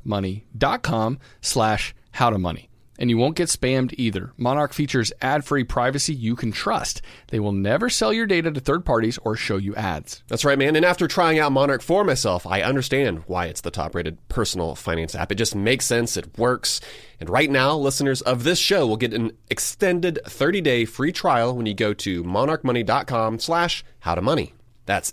monarchmoney.com/howtomoney. And you won't get spammed either. Monarch features ad-free privacy you can trust. They will never sell your data to third parties or show you ads. That's right, man. And after trying out Monarch for myself, I understand why it's the top-rated personal finance app. It just makes sense. It works. And right now, listeners of this show will get an extended 30-day free trial when you go to monarchmoney.com/howtomoney. That's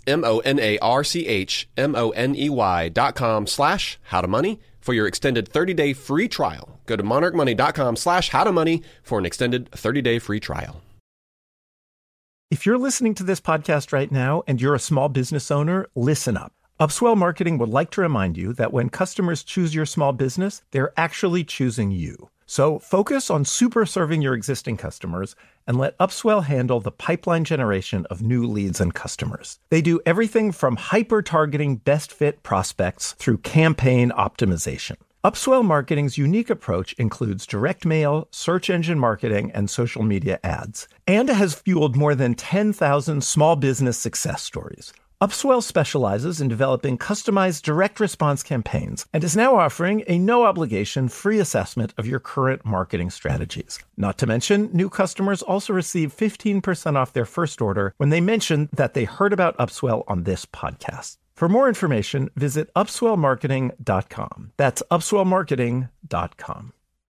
monarchmoney.com/howtomoney for your extended 30-day free trial. Go to monarchmoney.com/howtomoney for an extended 30-day free trial. If you're listening to this podcast right now and you're a small business owner, listen up. Upswell Marketing would like to remind you that when customers choose your small business, they're actually choosing you. So focus on super serving your existing customers and let Upswell handle the pipeline generation of new leads and customers. They do everything from hyper-targeting best fit prospects through campaign optimization. Upswell Marketing's unique approach includes direct mail, search engine marketing, and social media ads, and has fueled more than 10,000 small business success stories. Upswell specializes in developing customized direct response campaigns and is now offering a no-obligation free assessment of your current marketing strategies. Not to mention, new customers also receive 15% off their first order when they mention that they heard about Upswell on this podcast. For more information, visit upswellmarketing.com. That's upswellmarketing.com.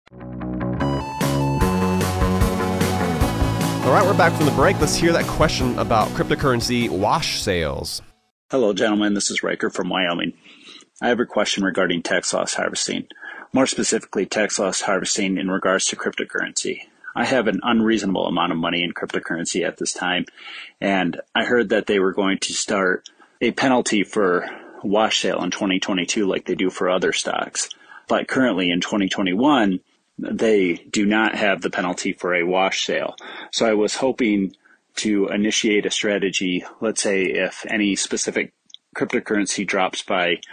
All right, we're back from the break. Let's hear that question about cryptocurrency wash sales. Hello, gentlemen. This is Riker from Wyoming. I have a question regarding tax loss harvesting. More specifically, tax loss harvesting in regards to cryptocurrency. I have an unreasonable amount of money in cryptocurrency at this time, and I heard that they were going to start a penalty for wash sale in 2022 like they do for other stocks. But currently in 2021, they do not have the penalty for a wash sale. So I was hoping to initiate a strategy. Let's say if any specific cryptocurrency drops by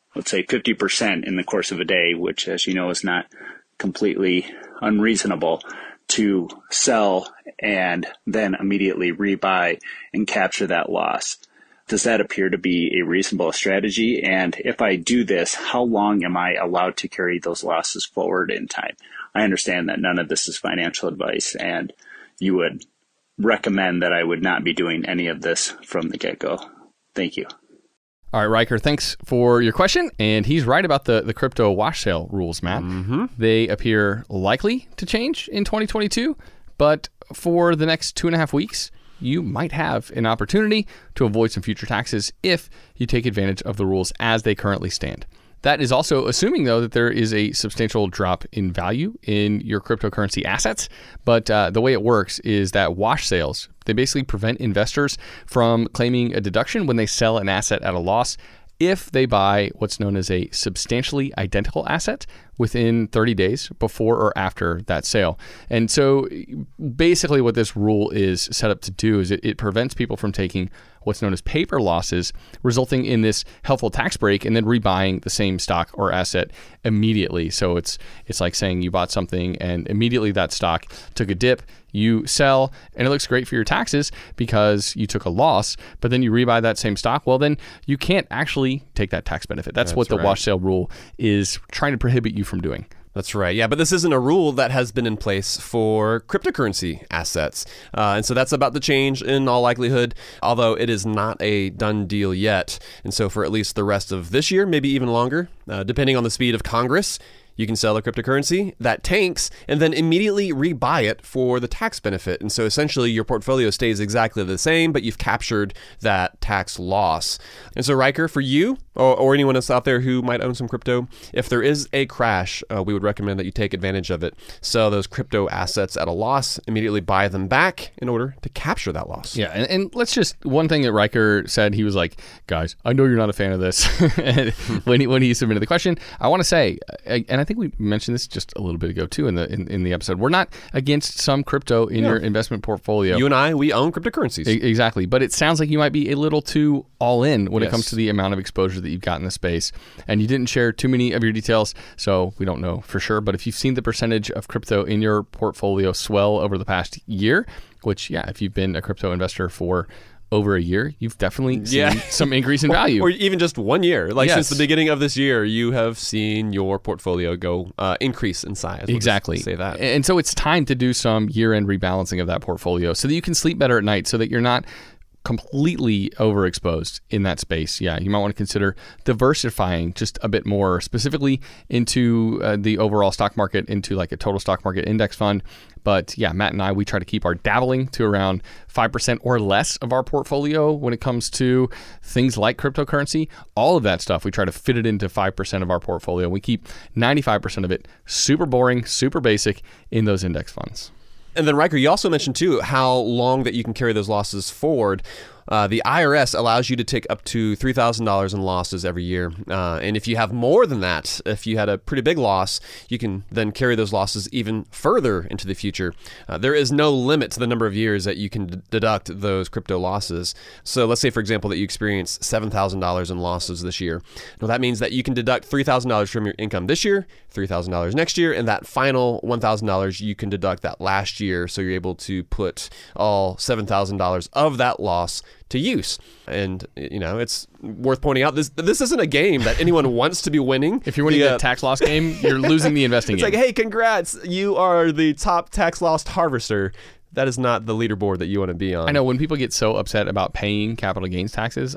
let's say 50% in the course of a day, which, as you know, is not completely unreasonable, to sell and then immediately rebuy and capture that loss. Does that appear to be a reasonable strategy? And if I do this, how long am I allowed to carry those losses forward in time? I understand that none of this is financial advice, and you would recommend that I would not be doing any of this from the get-go. Thank you. All right, Riker, thanks for your question. And he's right about the crypto wash sale rules, Matt. Mm-hmm. They appear likely to change in 2022, but for the next 2.5 weeks, you might have an opportunity to avoid some future taxes if you take advantage of the rules as they currently stand. That is also assuming, though, that there is a substantial drop in value in your cryptocurrency assets. But the way it works is that wash sales, they basically prevent investors from claiming a deduction when they sell an asset at a loss if they buy what's known as a substantially identical asset within 30 days before or after that sale. And so basically what this rule is set up to do is it prevents people from taking what's known as paper losses, resulting in this helpful tax break and then rebuying the same stock or asset immediately. So it's like saying you bought something and immediately that stock took a dip, you sell, and it looks great for your taxes because you took a loss, but then you rebuy that same stock. Well, then you can't actually take that tax benefit. That's what the wash sale rule is trying to prohibit you from doing. That's right. Yeah, but this isn't a rule that has been in place for cryptocurrency assets. And so that's about to change in all likelihood, although it is not a done deal yet. And so for at least the rest of this year, maybe even longer, depending on the speed of Congress, you can sell a cryptocurrency that tanks and then immediately rebuy it for the tax benefit. And so essentially your portfolio stays exactly the same, but you've captured that tax loss. And so Riker, for you or anyone else out there who might own some crypto, if there is a crash, we would recommend that you take advantage of it. Sell those crypto assets at a loss, immediately buy them back in order to capture that loss. Yeah, and let's just, one thing that Riker said, he was like, guys, I know you're not a fan of this when he submitted the question. I want to say, and I think we mentioned this just a little bit ago too in the episode, we're not against some crypto in your investment portfolio. You and I, we own cryptocurrencies. Exactly, but it sounds like you might be a little too all in when it comes to the amount of exposure that you've got in the space, and you didn't share too many of your details, so we don't know for sure. But if you've seen the percentage of crypto in your portfolio swell over the past year, which if you've been a crypto investor for over a year, you've definitely seen some increase in value. Or even just 1 year. Since the beginning of this year, you have seen your portfolio go increase in size. Exactly. Say that. And so it's time to do some year-end rebalancing of that portfolio so that you can sleep better at night, so that you're not completely overexposed in that space. Yeah, you might want to consider diversifying just a bit more, specifically into the overall stock market, into like a total stock market index fund. But yeah, Matt and I, we try to keep our dabbling to around 5% or less of our portfolio when it comes to things like cryptocurrency. All of that stuff, we try to fit it into 5% of our portfolio. We keep 95% of it super boring, super basic in those index funds. And then, Riker, you also mentioned, too, how long that you can carry those losses forward. The IRS allows you to take up to $3,000 in losses every year. And if you have more than that, if you had a pretty big loss, you can then carry those losses even further into the future. There is no limit to the number of years that you can deduct those crypto losses. So let's say, for example, that you experience $7,000 in losses this year. Well, that means that you can deduct $3,000 from your income this year, $3,000 next year, and that final $1,000 you can deduct that last year. So you're able to put all $7,000 of that loss to use. And, it's worth pointing out, this isn't a game that anyone wants to be winning. If you're winning the tax loss game, you're losing the investing game. It's like, hey, congrats, you are the top tax loss harvester. That is not the leaderboard that you want to be on. I know when people get so upset about paying capital gains taxes,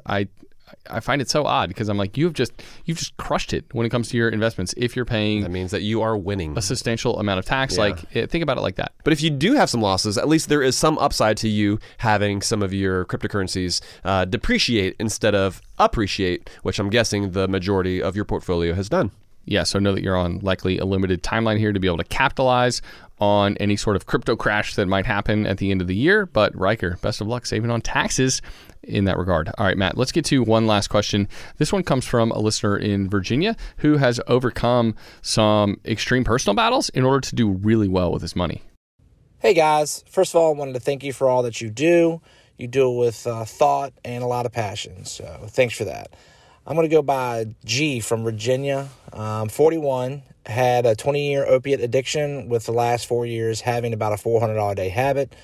I find it so odd because I'm like, you've just crushed it when it comes to your investments. If you're paying, that means that you are winning a substantial amount of tax. Yeah. Think about it like that. But if you do have some losses, at least there is some upside to you having some of your cryptocurrencies depreciate instead of appreciate, which I'm guessing the majority of your portfolio has done. Yeah, so know that you're on likely a limited timeline here to be able to capitalize on any sort of crypto crash that might happen at the end of the year. But Riker, best of luck saving on taxes in that regard. All right, Matt, let's get to one last question. This one comes from a listener in Virginia who has overcome some extreme personal battles in order to do really well with his money. Hey, guys. First of all, I wanted to thank you for all that you do. You do it with thought and a lot of passion, so thanks for that. I'm going to go by G from Virginia. 41, had a 20-year opiate addiction with the last 4 years having about a $400 a day habit.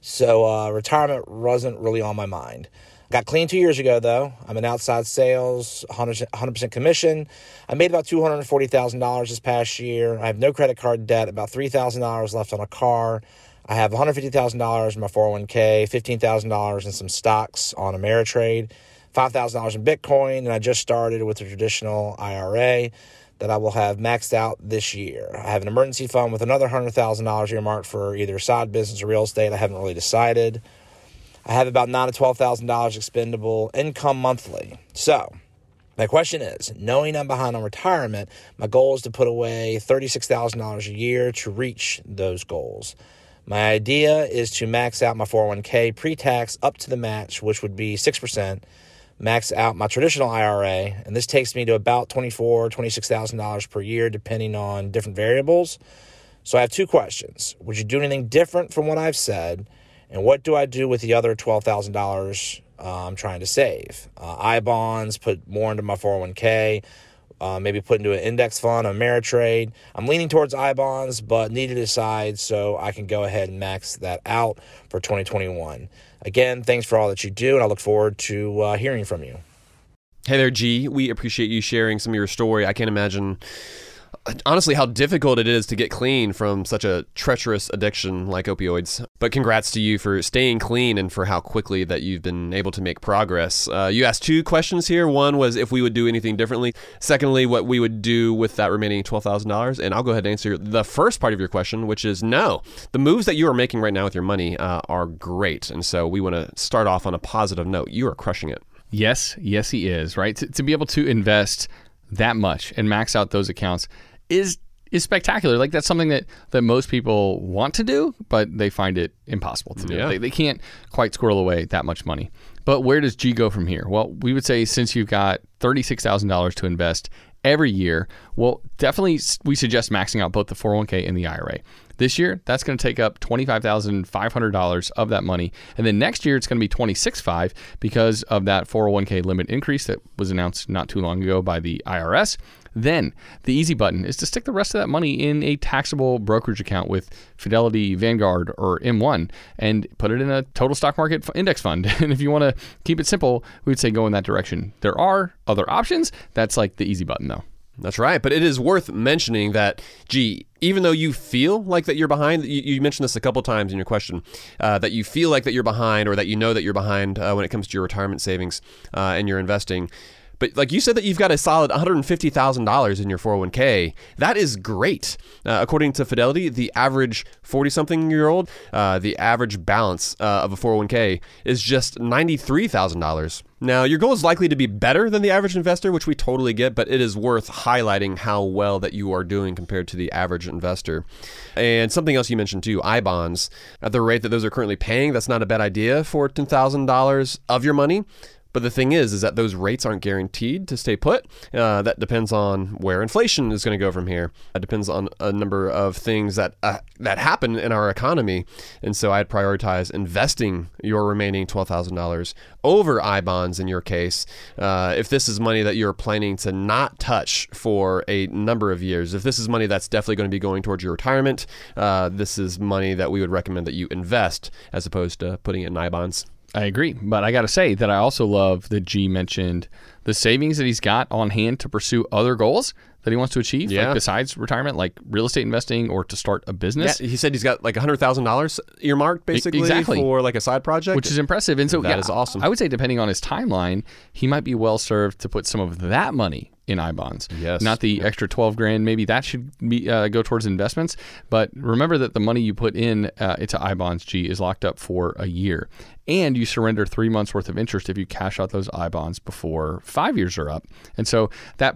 So retirement wasn't really on my mind. Got clean 2 years ago, though. I'm in outside sales, 100% commission. I made about $240,000 this past year. I have no credit card debt, about $3,000 left on a car. I have $150,000 in my 401k, $15,000 in some stocks on Ameritrade, $5,000 in Bitcoin, and I just started with the traditional IRA that I will have maxed out this year. I have an emergency fund with another $100,000 earmarked for either side business or real estate. I haven't really decided. I have about $9,000 to $12,000 expendable income monthly. So my question is, knowing I'm behind on retirement, my goal is to put away $36,000 a year to reach those goals. My idea is to max out my 401k pre-tax up to the match, which would be 6%, max out my traditional IRA, and this takes me to about $24,000, $26,000 per year, depending on different variables. So I have two questions. Would you do anything different from what I've said? And what do I do with the other $12,000 I'm trying to save? I-bonds, put more into my 401k, maybe put into an index fund, Ameritrade. I'm leaning towards I-bonds, but need to decide so I can go ahead and max that out for 2021. Again, thanks for all that you do, and I look forward to hearing from you. Hey there, G. We appreciate you sharing some of your story. I can't imagine, honestly, how difficult it is to get clean from such a treacherous addiction like opioids. But congrats to you for staying clean and for how quickly that you've been able to make progress. You asked two questions here. One was if we would do anything differently. Secondly, what we would do with that remaining $12,000. And I'll go ahead and answer the first part of your question, which is no. The moves that you are making right now with your money are great. And so we want to start off on a positive note. You are crushing it. Yes, he is, right? To be able to invest that much and max out those accounts is spectacular. Like, that's something that most people want to do, but they find it impossible to do. Yeah. They can't quite squirrel away that much money. But where does G go from here? Well, we would say since you've got $36,000 to invest every year, well, definitely we suggest maxing out both the 401k and the IRA. This year, that's going to take up $25,500 of that money. And then next year, it's going to be $26,500 because of that 401k limit increase that was announced not too long ago by the IRS. Then the easy button is to stick the rest of that money in a taxable brokerage account with Fidelity, Vanguard, or M1 and put it in a total stock market index fund. And if you want to keep it simple, we would say go in that direction. There are other options. That's like the easy button, though. That's right. But it is worth mentioning that, G, even though you feel like that you're behind, you mentioned this a couple times in your question, that you feel like that you're behind or that you know that you're behind when it comes to your retirement savings and your investing. But like you said that you've got a solid $150,000 in your 401k. That is great. According to Fidelity, the average 40-something-year-old, the average balance of a 401k is just $93,000. Now, your goal is likely to be better than the average investor, which we totally get, but it is worth highlighting how well that you are doing compared to the average investor. And something else you mentioned too, I-bonds. At the rate that those are currently paying, that's not a bad idea for $10,000 of your money. But the thing is that those rates aren't guaranteed to stay put. That depends on where inflation is going to go from here. It depends on a number of things that happen in our economy. And so I'd prioritize investing your remaining $12,000 over I-bonds in your case. If this is money that you're planning to not touch for a number of years, if this is money that's definitely going to be going towards your retirement, this is money that we would recommend that you invest as opposed to putting it in I-bonds. I agree, but I got to say that I also love that G mentioned the savings that he's got on hand to pursue other goals that he wants to achieve, like besides retirement, like real estate investing or to start a business. Yeah, he said he's got like $100,000 earmarked basically for like a side project, which is impressive. And so that is awesome. I would say depending on his timeline, he might be well served to put some of that money in I-bonds. Yes. Not the extra $12,000. Maybe that should be go towards investments. But remember that the money you put in into I-bonds, G, is locked up for a year. And you surrender 3 months worth of interest if you cash out those I-bonds before 5 years are up. And so that part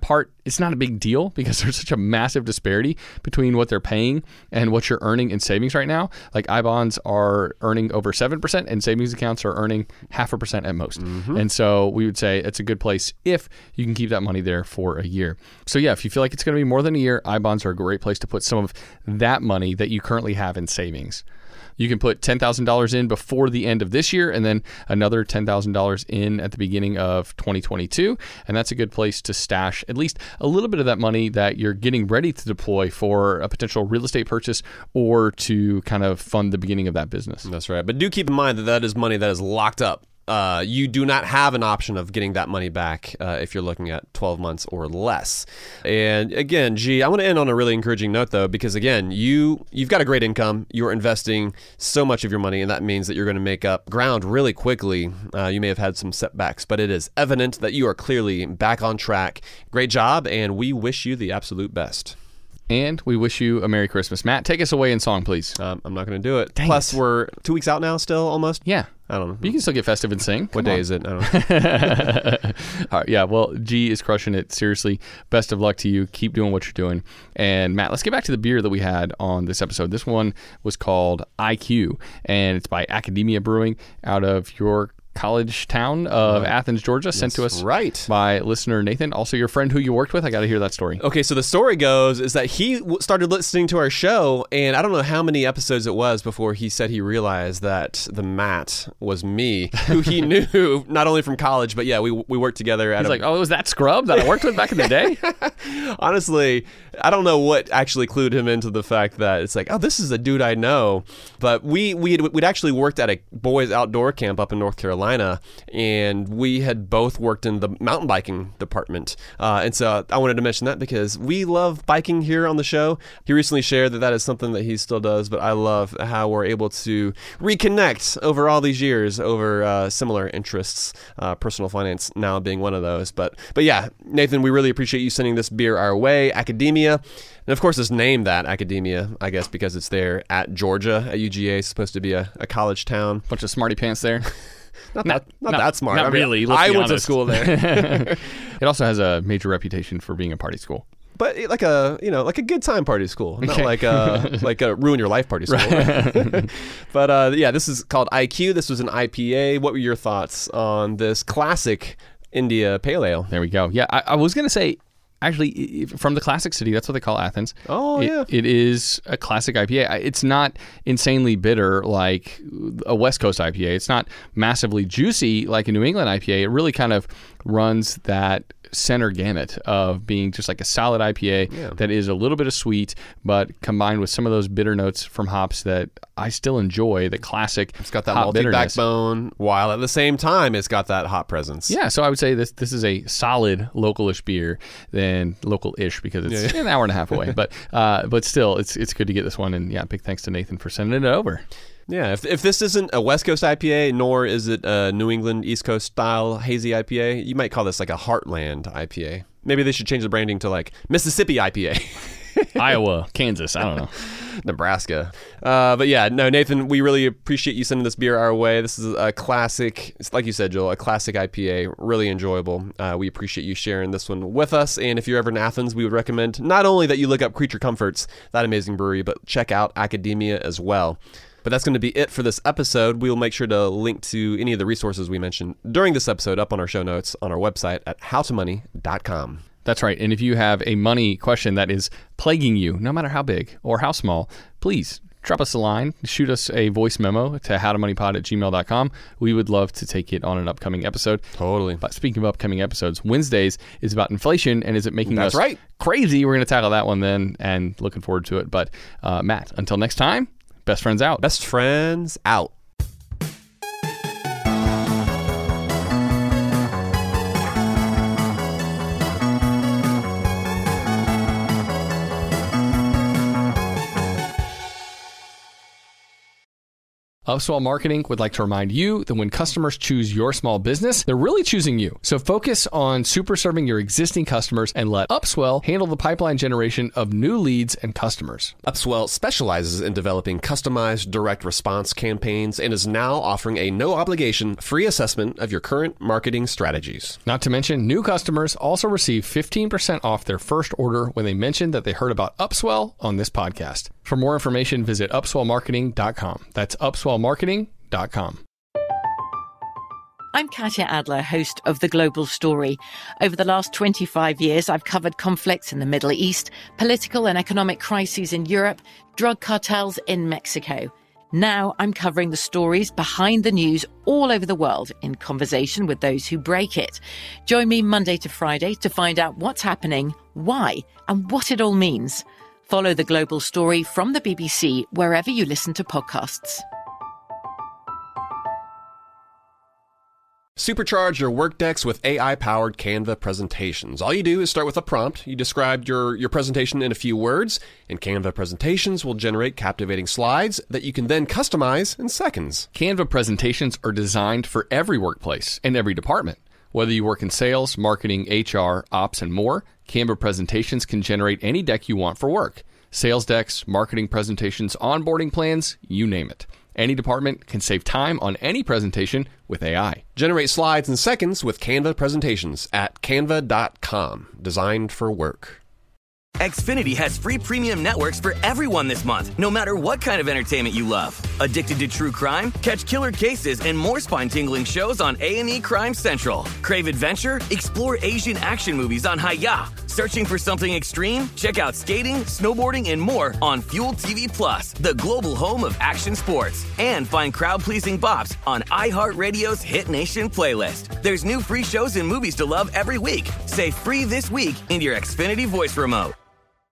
it's not a big deal because there's such a massive disparity between what they're paying and what you're earning in savings right now. Like iBonds are earning over 7% and savings accounts are earning 0.5% at most. And so we would say it's a good place if you can keep that money there for a year. So yeah, if you feel like it's going to be more than a year, iBonds are a great place to put some of that money that you currently have in savings. You can put $10,000 in before the end of this year and then another $10,000 in at the beginning of 2022. And that's a good place to stash at least a little bit of that money that you're getting ready to deploy for a potential real estate purchase or to kind of fund the beginning of that business. That's right. But do keep in mind that that is money that is locked up. You do not have an option of getting that money back if you're looking at 12 months or less. And again, G, I want to end on a really encouraging note, though, because again, you've got a great income. You're investing so much of your money, and that means that you're going to make up ground really quickly. You may have had some setbacks, but it is evident that you are clearly back on track. Great job, and we wish you the absolute best. And we wish you a Merry Christmas. Matt, take us away in song, please. I'm not going to do it. Dang Plus, it. we're 2 weeks out now still, almost? Yeah. I don't know. But you can still get festive and sing. What day is it? I don't know. All right, yeah, well, G is crushing it. Seriously, best of luck to you. Keep doing what you're doing. And Matt, let's get back to the beer that we had on this episode. This one was called IQ, and it's by Academia Brewing out of your college town of Athens, Georgia, sent to us by listener Nathan. Also your friend who you worked with. I got to hear that story. Okay, so the story goes is that he started listening to our show, and I don't know how many episodes it was before he said he realized that the Matt was me, who he knew not only from college, but yeah, we worked together at He's like, oh, was that scrub that I worked with back in the day? Honestly, I don't know what actually clued him into the fact that it's like, oh, this is a dude I know. But we'd actually worked at a boys outdoor camp up in North Carolina, and we had both worked in the mountain biking department. And so I wanted to mention that because we love biking here on the show. He recently shared that is something that he still does, but I love how we're able to reconnect over all these years over similar interests, personal finance now being one of those. But yeah, Nathan, we really appreciate you sending this beer our way, Academia. And of course, it's named that Academia, I guess, because it's there at Georgia, at UGA. It's supposed to be a college town. Bunch of smarty pants there. Not that smart. Not really. I went to school there. It also has a major reputation for being a party school. But like a good time party school, not like a ruin your life party school. Right? But yeah, this is called IQ. This was an IPA. What were your thoughts on this classic India Pale Ale? There we go. Yeah, I was gonna say, actually, from the classic city, that's what they call Athens. Oh, yeah. It is a classic IPA. It's not insanely bitter like a West Coast IPA. It's not massively juicy like a New England IPA. It really kind of runs that center gamut of being just like a solid IPA that is a little bit of sweet, but combined with some of those bitter notes from hops that I still enjoy, the classic. It's got that malty backbone, while at the same time it's got that hop presence. Yeah, so I would say this is a solid local-ish beer, than local-ish because it's an hour and a half away. But still, it's good to get this one, and yeah, big thanks to Nathan for sending it over. Yeah, if this isn't a West Coast IPA, nor is it a New England East Coast style hazy IPA, you might call this like a Heartland IPA. Maybe they should change the branding to like Mississippi IPA. Iowa, Kansas, I don't know. Nebraska. But yeah, no, Nathan, we really appreciate you sending this beer our way. This is a classic, like you said, Joel, a classic IPA, really enjoyable. We appreciate you sharing this one with us. And if you're ever in Athens, we would recommend not only that you look up Creature Comforts, that amazing brewery, but check out Academia as well. But that's going to be it for this episode. We will make sure to link to any of the resources we mentioned during this episode up on our show notes on our website at howtomoney.com. That's right. And if you have a money question that is plaguing you, no matter how big or how small, please drop us a line, shoot us a voice memo to howtomoneypod@gmail.com. We would love to take it on an upcoming episode. Totally. But speaking of upcoming episodes, Wednesdays is about inflation, and is it making That's us right. crazy? We're going to tackle that one then, and looking forward to it. But Matt, until next time, best friends out. Best friends out. Upswell Marketing would like to remind you that when customers choose your small business, they're really choosing you. So focus on super serving your existing customers and let Upswell handle the pipeline generation of new leads and customers. Upswell specializes in developing customized direct response campaigns and is now offering a no-obligation free assessment of your current marketing strategies. Not to mention, new customers also receive 15% off their first order when they mention that they heard about Upswell on this podcast. For more information, visit upswellmarketing.com. That's upswellmarketing.com. I'm Katya Adler, host of The Global Story. Over the last 25 years, I've covered conflicts in the Middle East, political and economic crises in Europe, drug cartels in Mexico. Now I'm covering the stories behind the news all over the world in conversation with those who break it. Join me Monday to Friday to find out what's happening, why, and what it all means. Follow The Global Story from the BBC wherever you listen to podcasts. Supercharge your Workdex with AI-powered Canva presentations. All you do is start with a prompt. You describe your presentation in a few words, and Canva presentations will generate captivating slides that you can then customize in seconds. Canva presentations are designed for every workplace and every department. Whether you work in sales, marketing, HR, ops, and more, Canva presentations can generate any deck you want for work. Sales decks, marketing presentations, onboarding plans, you name it. Any department can save time on any presentation with AI. Generate slides in seconds with Canva presentations at canva.com. Designed for work. Xfinity has free premium networks for everyone this month, no matter what kind of entertainment you love. Addicted to true crime? Catch killer cases and more spine-tingling shows on A&E Crime Central. Crave adventure? Explore Asian action movies on Hi-Ya. Searching for something extreme? Check out skating, snowboarding, and more on Fuel TV Plus, the global home of action sports. And find crowd-pleasing bops on iHeartRadio's Hit Nation playlist. There's new free shows and movies to love every week. Say free this week in your Xfinity voice remote.